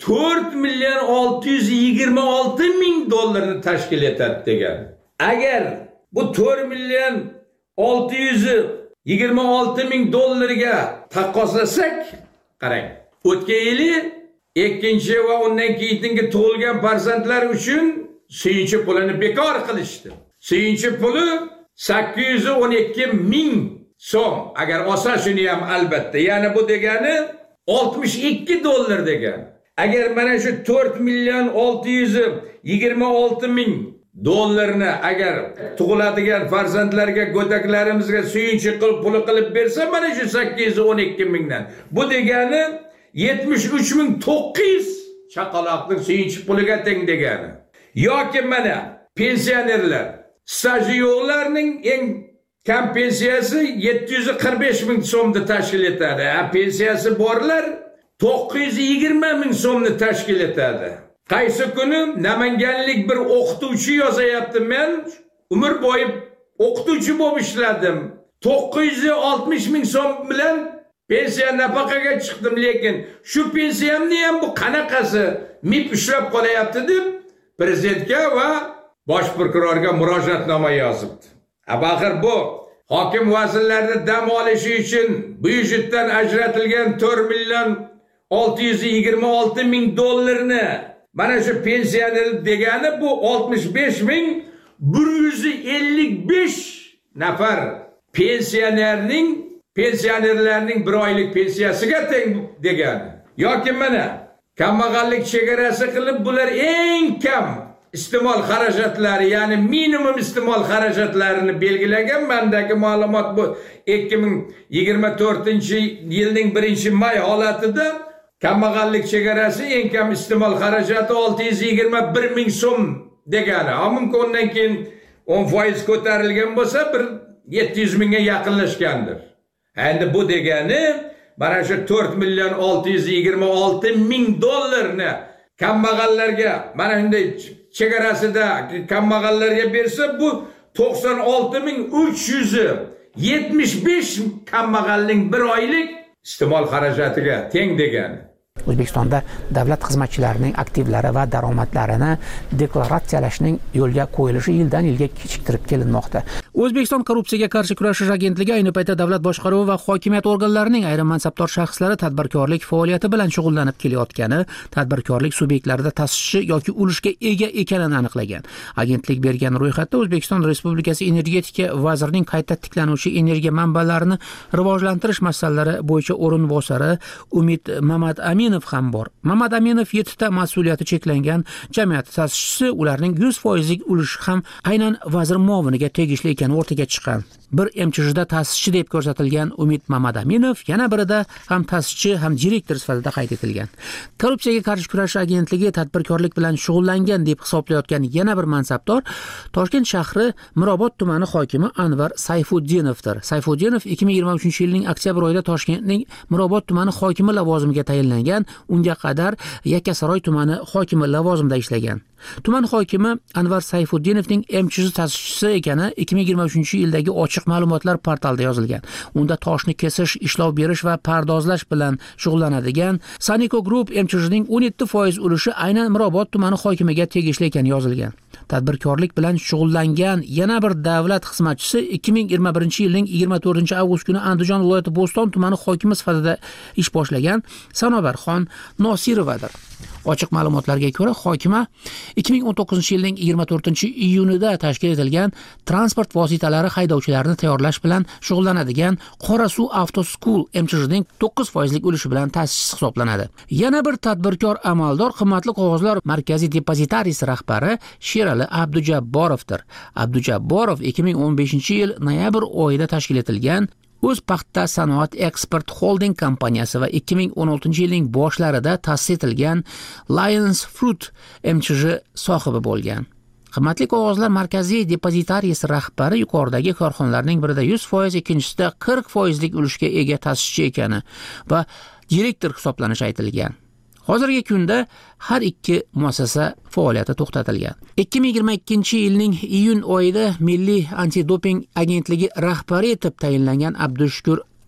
to'rt million olti yuz yigirma olti ming dollarni tashkil etadi degan. Agar bu to'rt million olti yuz yigirma olti ming dollarga taqqoslasak, qarang. O'tgan yili ikkinchi va undan keyingi tug'ilgan farzandlar uchun suyunchi pulini bekor qilishdi. Suyunchi puli sakkiz yuz o'n ikki ming so'm. Agar olsa shuni ham albatta. Ya'ni bu degani oltmish ikki dollar degani. Agar mana shu to'rt million olti yuz yigirma olti ming dollarni agar tug'iladigan farzandlarga, go'daklarimizga suyunchi qilib puli qilib bersa, mana shu sakkiz yuz o'n ikki mingdan. Bu degani yetmish uch ming to'qqiz yuz chaqaloqning suyunchi puliga teng degani. Yoki mana pensionerlar, staji yo'qlarning eng kam pensiyasi yetti yuz qirq besh ming so'mni tashkil etadi. Ha, pensiyasi borlar to'qqiz yuz yigirma ming so'mni tashkil etadi. Qaysi kuni namanganlik bir o'qituvchi yozayapti, men umr bo'yi o'qituvchi bo'lib ishladim. to'qqiz yuz oltmish ming so'm bilan pensiya nafaqaga chiqdim, lekin shu pensiyamni ham bu qanaqasi mib ushlab qolyapti deb prezidentga va bosh prokurorga murojaatnoma yozibdi. Axir bu hokim vazirlarni dam olishi uchun byudjetdan ajratilgan to'rt million olti yuz yigirma olti ming dollarni mana shu pensioner degani bu oltmish besh ming bir yuz ellik besh nafar pensionerning pensionerlarning bir oylik pensiyasiga teng degani. Yoki mana kambag'allik chegarasi qilib bular eng kam iste'mol xarajatlari, ya'ni minimum iste'mol xarajatlarini belgilagan. Mendagi ma'lumot bu ikki ming yigirma to'rtinchi yilning birinchi may holatida kambag'allik chegarasi eng kam iste'mol xarajati olti yuz yigirma bir ming so'm degani. Mumkin undan keyin o'n foiz ko'tarilgan bo'lsa bir yetti yuz mingga yaqinlashgandir. Endi bu degani mana shu to'rt million olti yuz yigirma olti ming dollarni kambag'allarga, mana shunday chegarasida kambag'allarga bersa, bu to'qson olti ming uch yuz yetmish besh kambag'alning bir oylik iste'mol xarajatiga teng degani. O'zbekistonda davlat xizmatchilarining aktivlari va daromadlarini deklaratsiyalashning yo'lga qo'yilishi yildan yilga kechiktirib kelinmoqda. O'zbekiston korrupsiyaga qarshi kurashish agentligi ayni paytda davlat boshqaruvi va hokimiyat organlarining ayrim mansabdor shaxslari tadbirkorlik faoliyati bilan shug'ullanib kelayotgani, tadbirkorlik subyektlarida ta'sischi yoki ulushga ega ekanini aniqlagan. Agentlik bergan ro'yxatda O'zbekiston Respublikasi energetika vazirining qayta tiklanuvchi energiya manbalarini rivojlantirish masalalari bo'yicha o'rinbosari Umid Mamad Aminov ham bor. Mamad Aminov yettita mas'uliyati cheklangan jamiyat ta'sischisi, ularning yuz foizlik ulushi ham aynan vazir muoviniga tegishli ekani o'rtaga chiqqan. Bir M C H'da ta'sischi deb ko'rsatilgan Umid Mamad Aminov yana birida ham ta'sischi ham direktor sifatida qayd etilgan. Korrupsiyaga qarshi kurashish agentligi tadbirkorlik bilan shug'ullangan deb hisoblayotgan yana bir mansabdor Toshkent shahri Mirobod tumani hokimi Anvar Sayfuddinovdir. Sayfuddinov ikki ming yigirma uchinchi yilning oktyabr oyida Toshkentning Mirobod tumani hokimi lavozimiga tayinlangan. Unga qadar Yakkasaroy tumani hokimi lavozimida ishlagan. Tuman hokimi Anvar Sayfuddinovning M C H ta'sischisi ekani ikki ming yigirma uchinchi yildagi ochiq ma'lumotlar portalida yozilgan. Unda toshni kesish, ishlov berish va pardozlash bilan shug'ullanadigan Saniko Group M C H'ning o'n yetti foiz ulushi aynan Mirobod tumani hokimiga tegishli ekani yozilgan. Tadbirkorlik bilan shug'ullangan yana bir davlat xizmatchisi ikki ming yigirma birinchi yilning yigirma to'rtinchi avgust kuni Andijon viloyati Bo'ston tumani hokimi sifatida ish boshlagan Sanobarxon Nosirovadir. Ochiq ma'lumotlarga ko'ra, hokima ikki ming o'n to'qqizinchi yilning yigirma to'rtinchi iyunida tashkil etilgan transport vositalari haydovchilarini tayyorlash bilan shug'ullanadigan Qorasuv Auto School M C H'ning to'qqiz foizlik ulushi bilan ta'sischisi hisoblanadi. Yana bir tadbirkor amaldor qimmatli qog'ozlar markaziy depozitariyasi rahbari Sherali Abdujabborovdir. Abdujabborov ikki ming o'n beshinchi yil noyabr oyida tashkil etilgan O'z paxta sanoat eksport holding kompaniyasi va ikki ming o'n oltinchi yilning boshlarida ta'sis etilgan Lions Fruit M C H sohibi bo'lgan. Qimmatli qog'ozlar markaziy depozitariyasi rahbari yuqoridagi korxonalarning birida yuz foiz, ikkinchisida qirq foizlik ulushga ega ta'sischi ekani va direktor hisoblanishi aytilgan. Hozirgi kunda har ikki muassasa faoliyati to'xtatilgan. ikki ming yigirma ikkinchi yilning iyun oyida Milliy antidoping agentligi rahbari etib tayinlangan Abdushukur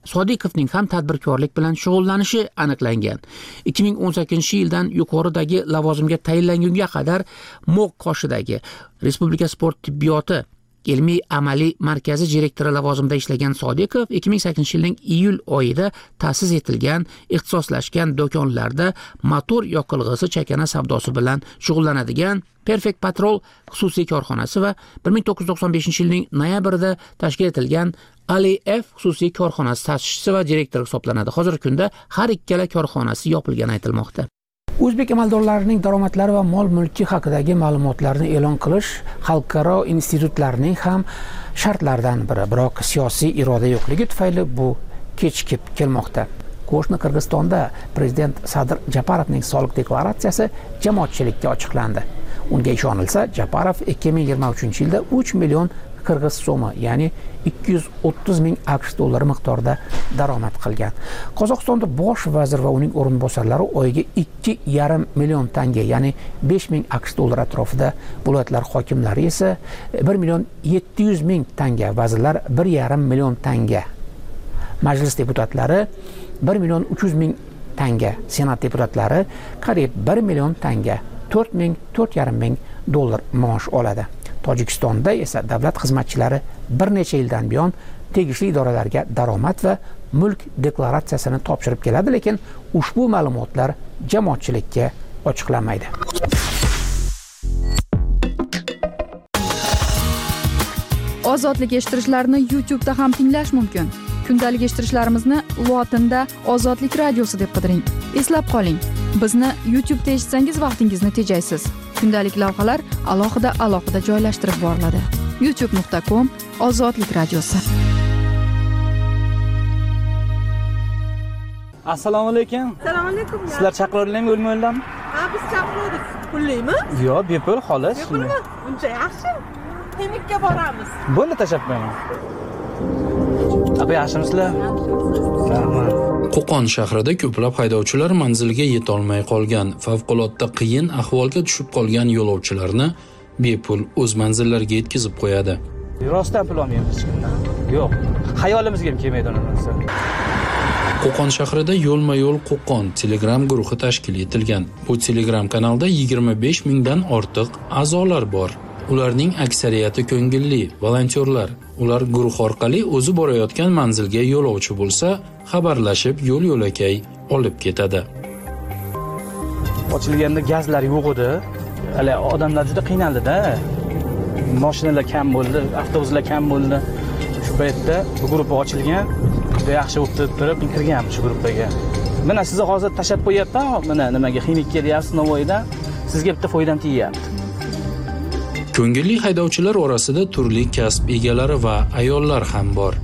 Sodiqovning ham tadbirkorlik bilan shug'ullanishi aniqlangan. ikki ming o'n sakkizinchi yildan yuqoridagi lavozimga tayinlangunga qadar Mo'q qoshidagi Respublika sport tibbiyoti ilmiy amaliy markazi direktori lavozimida ishlagan Sodiqov ikki ming sakkizinchi yilning iyul oyida ta'sis etilgan ixtisoslashgan do'konlarda motor yoqilg'isi chakana savdosi bilan shug'ullanadigan Perfect Patrol xususiy korxonasi va bir ming to'qqiz yuz to'qson beshinchi yilning noyabrida tashkil etilgan Ali F xususiy korxonasi ta'sischisi va direktori hisoblanadi. Hozirgi kunda har ikkala korxonasi yopilgani aytilmoqda. O'zbek amaldorlarining daromadlari va mol-mulki haqidagi ma'lumotlarni e'lon qilish xalqaro institutlarning ham shartlaridan biri, biroq siyosiy iroda yo'qligi tufayli bu kechikib kelmoqda. Qo'shni Qirg'izistonda prezident Sadir Japarovning soliq deklaratsiyasi jamoatchilikka ochiqlandi. Unga ishonilsa, Japarov ikki ming yigirma uchinchi yilda uch million qirg'iz so'mi, ya'ni ikki yuz o'ttiz ming AQSh dollari miqdorida daromad qilgan. Qozog'istonda bosh vazir va uning o'rinbosarlari oyiga ikki yarim million tanga, ya'ni besh ming AQSh dollari atrofida, viloyatlar hokimlari esa bir million yetti yuz ming tanga, vazirlar bir yarim million tanga. Majlis deputatlari bir million uch yuz ming tanga, senat deputatlari qariyb bir million tanga, to'rt ming to'rt yarim ming dollar maosh oladi. Tojikistonda esa davlat xizmatchilari bir necha yildan buyon tegishli idoralarga daromad va mulk deklaratsiyasini topshirib keladi, lekin ushbu ma'lumotlar jamoatchilikka ochiqlanmaydi. Ozodlik eshittirishlarni YouTube da ham tinglash mumkin. Kundalik eshittirishlarimizni lotinda Ozodlik radiosi deb qidiring. Eslab qoling, bizni YouTube'da eshitsangiz vaqtingizni tejaysiz. Kundalik lavhalar alohida alohida joylashtirib boriladi. youtube nuqta com Ozodlik radiosi. Assalomu alaykum. Assalomu alaykum. Sizlar chaqirganlarmi o'lmaylarmi? Ha, biz chaqirdik. Pullimi? Yo'q, bepul xolos. Bepulmi? Uncha yaxshi. Klinikka boramiz. Bo'ldi, tashlab qo'yaman. Abi, yaxshimisizlar? Qo'qon shahrida ko'plab haydovchilar manziliga yeta olmay qolgan, favqulodda qiyin ahvolga tushib qolgan yo'lovchilarni bepul o'z manzillariga yetkazib qo'yadi. Rostdan pul olmaymiz hech kimdan. Yo'q, hayolimizga ham kelmaydi uni narsa. Qo'qon shahrida yo'lma-yo'l Qo'qon Telegram guruhi tashkil etilgan. Bu Telegram kanalda yigirma besh mingdan ortiq a'zolar bor. Ularning aksariyati ko'ngilli volontyorlar. Ular guruh orqali o'zi borayotgan manzilga yo'lovchi bo'lsa, xabarlashib yo'l-yo'lakay olib ketadi. Ochilganda gazlar yo'q edi. Hali odamlar juda qiynaldi-da. Mashinalar kam bo'ldi, avtobuslar kam bo'ldi. Shu paytda bu guruh ochilgan, juda yaxshi o'tib turib kirganman shu guruhga. Mana sizni hozir tashab qo'yapman, mana nimaga xinik kelyapsiz Navoiydan. Sizga bitta foydam tegyapti. Ko'ngilli haydovchilar orasida turli kasb egalari va ayollar ham bor.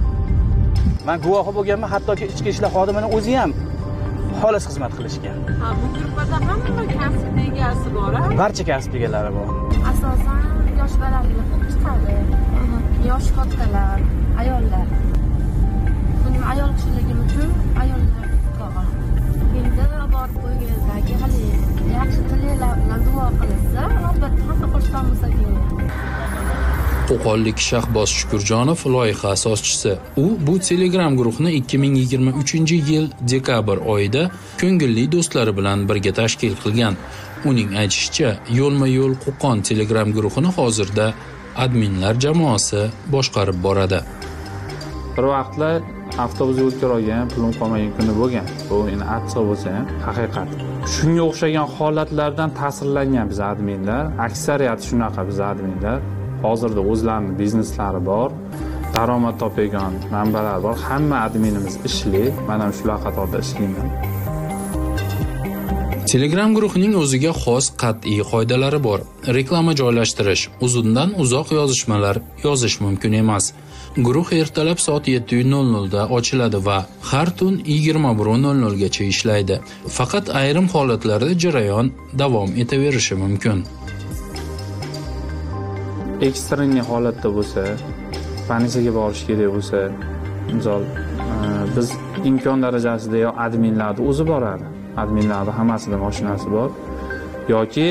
Men guvohi bo'lganman, hattoki ichki ishlar xodimining o'zi ham xolis xizmat qilishgan. Ha, bu guruhda hamma kasb egasi bor-a? Barcha kasb egalari bor. Asosan yosh bolalar ko'p chiqadi. Yosh kattalar, ayollar. Buning ayol kishiligim uchun ayollar ko'p. Endi borib qo'ygandagi hali yaxshi tilinglar bilan duo qilsa, albatta xafa qilsam bo'lsa kerak. Qo'qonlik Shahboz Shukurjonov loyiha asoschisi. U bu Telegram guruhini ikki ming yigirma uchinchi yil dekabr oyida ko'ngilli do'stlari bilan birga tashkil qilgan. Uning aytishicha, yo'lma-yo'l Qo'qon Telegram guruhini hozirda adminlar jamoasi boshqarib boradi. Bir vaqtlar avtobusga o'tkirolgan, pulim qolmagan kuni bo'lgan. Bu endi achchiq bo'lsa ham haqiqat. Shunga o'xshagan holatlardan ta'sirlangan biz adminlar, aksariyati shunaqa biz adminlar. Hozirda o'zlarining bizneslari bor, daromad topadigan manbalar bor. Hamma adminimiz ishli, men ham shular qatorida ishlayman. Telegram guruhining o'ziga xos qat'iy qoidalari bor. Reklama joylashtirish, uzundan uzoq yozishmalar yozish mumkin emas. Guruh ertalab soat yetti nol nol da ochiladi va har tun yigirma bir nol nol gacha ishlaydi. Faqat ayrim holatlarda jarayon davom etaverishi mumkin. Ekstreniy holatda bo'lsa, politsiyaga borish kerak bo'lsa, misol biz imkon darajasida yo adminlarni o'zi boradi. Adminlarda hammasida mashinasi bor yoki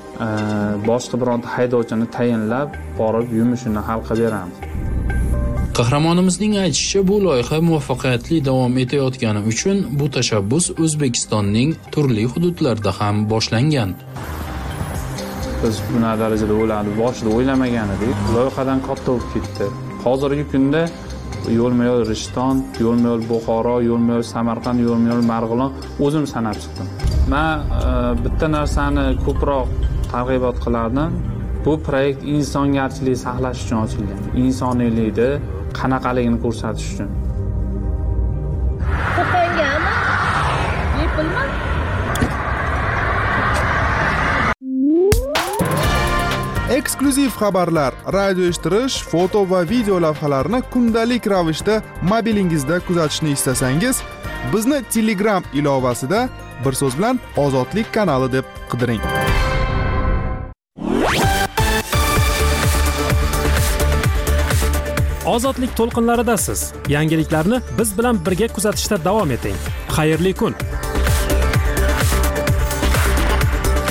boshqa bironta haydovchini tayinlab borib yumushini hal qilib beramiz. Qahramonimizning aytishicha, bu loyiha muvaffaqiyatli davom etayotgani uchun bu tashabbus O'zbekistonning turli hududlarida ham boshlangan. Biz buni darajada o'yladik, boshida o'ylamagan edik. Loyihadan katta bo'lib ketdi. Hozirgi kunda yo'lma-yo'l Rishton, yo'lma-yo'l Buxoro, yo'lma-yo'l Samarqand, yo'lma-yo'l Marg'ilon o'zim sanab chiqdim. Men bitta narsani ko'proq targ'ibot qilardim. Bu proyekt insongarchilik saqlash uchun ochilgan. Insoniylikni qanaqaligini ko'rsatish uchun. To'qongami? Yepilmi? Eksklyuziv xabarlar, radio eshittirish, foto va video lavhalarni kundalik ravishda mobilingizda kuzatishni istasangiz, bizni Telegram ilovasida bir so'z bilan Ozodlik kanali deb qidiring. Ozodlik to'lqinlaridasiz. Yangiliklarni biz bilan birga kuzatishda davom eting. Xayrli kun.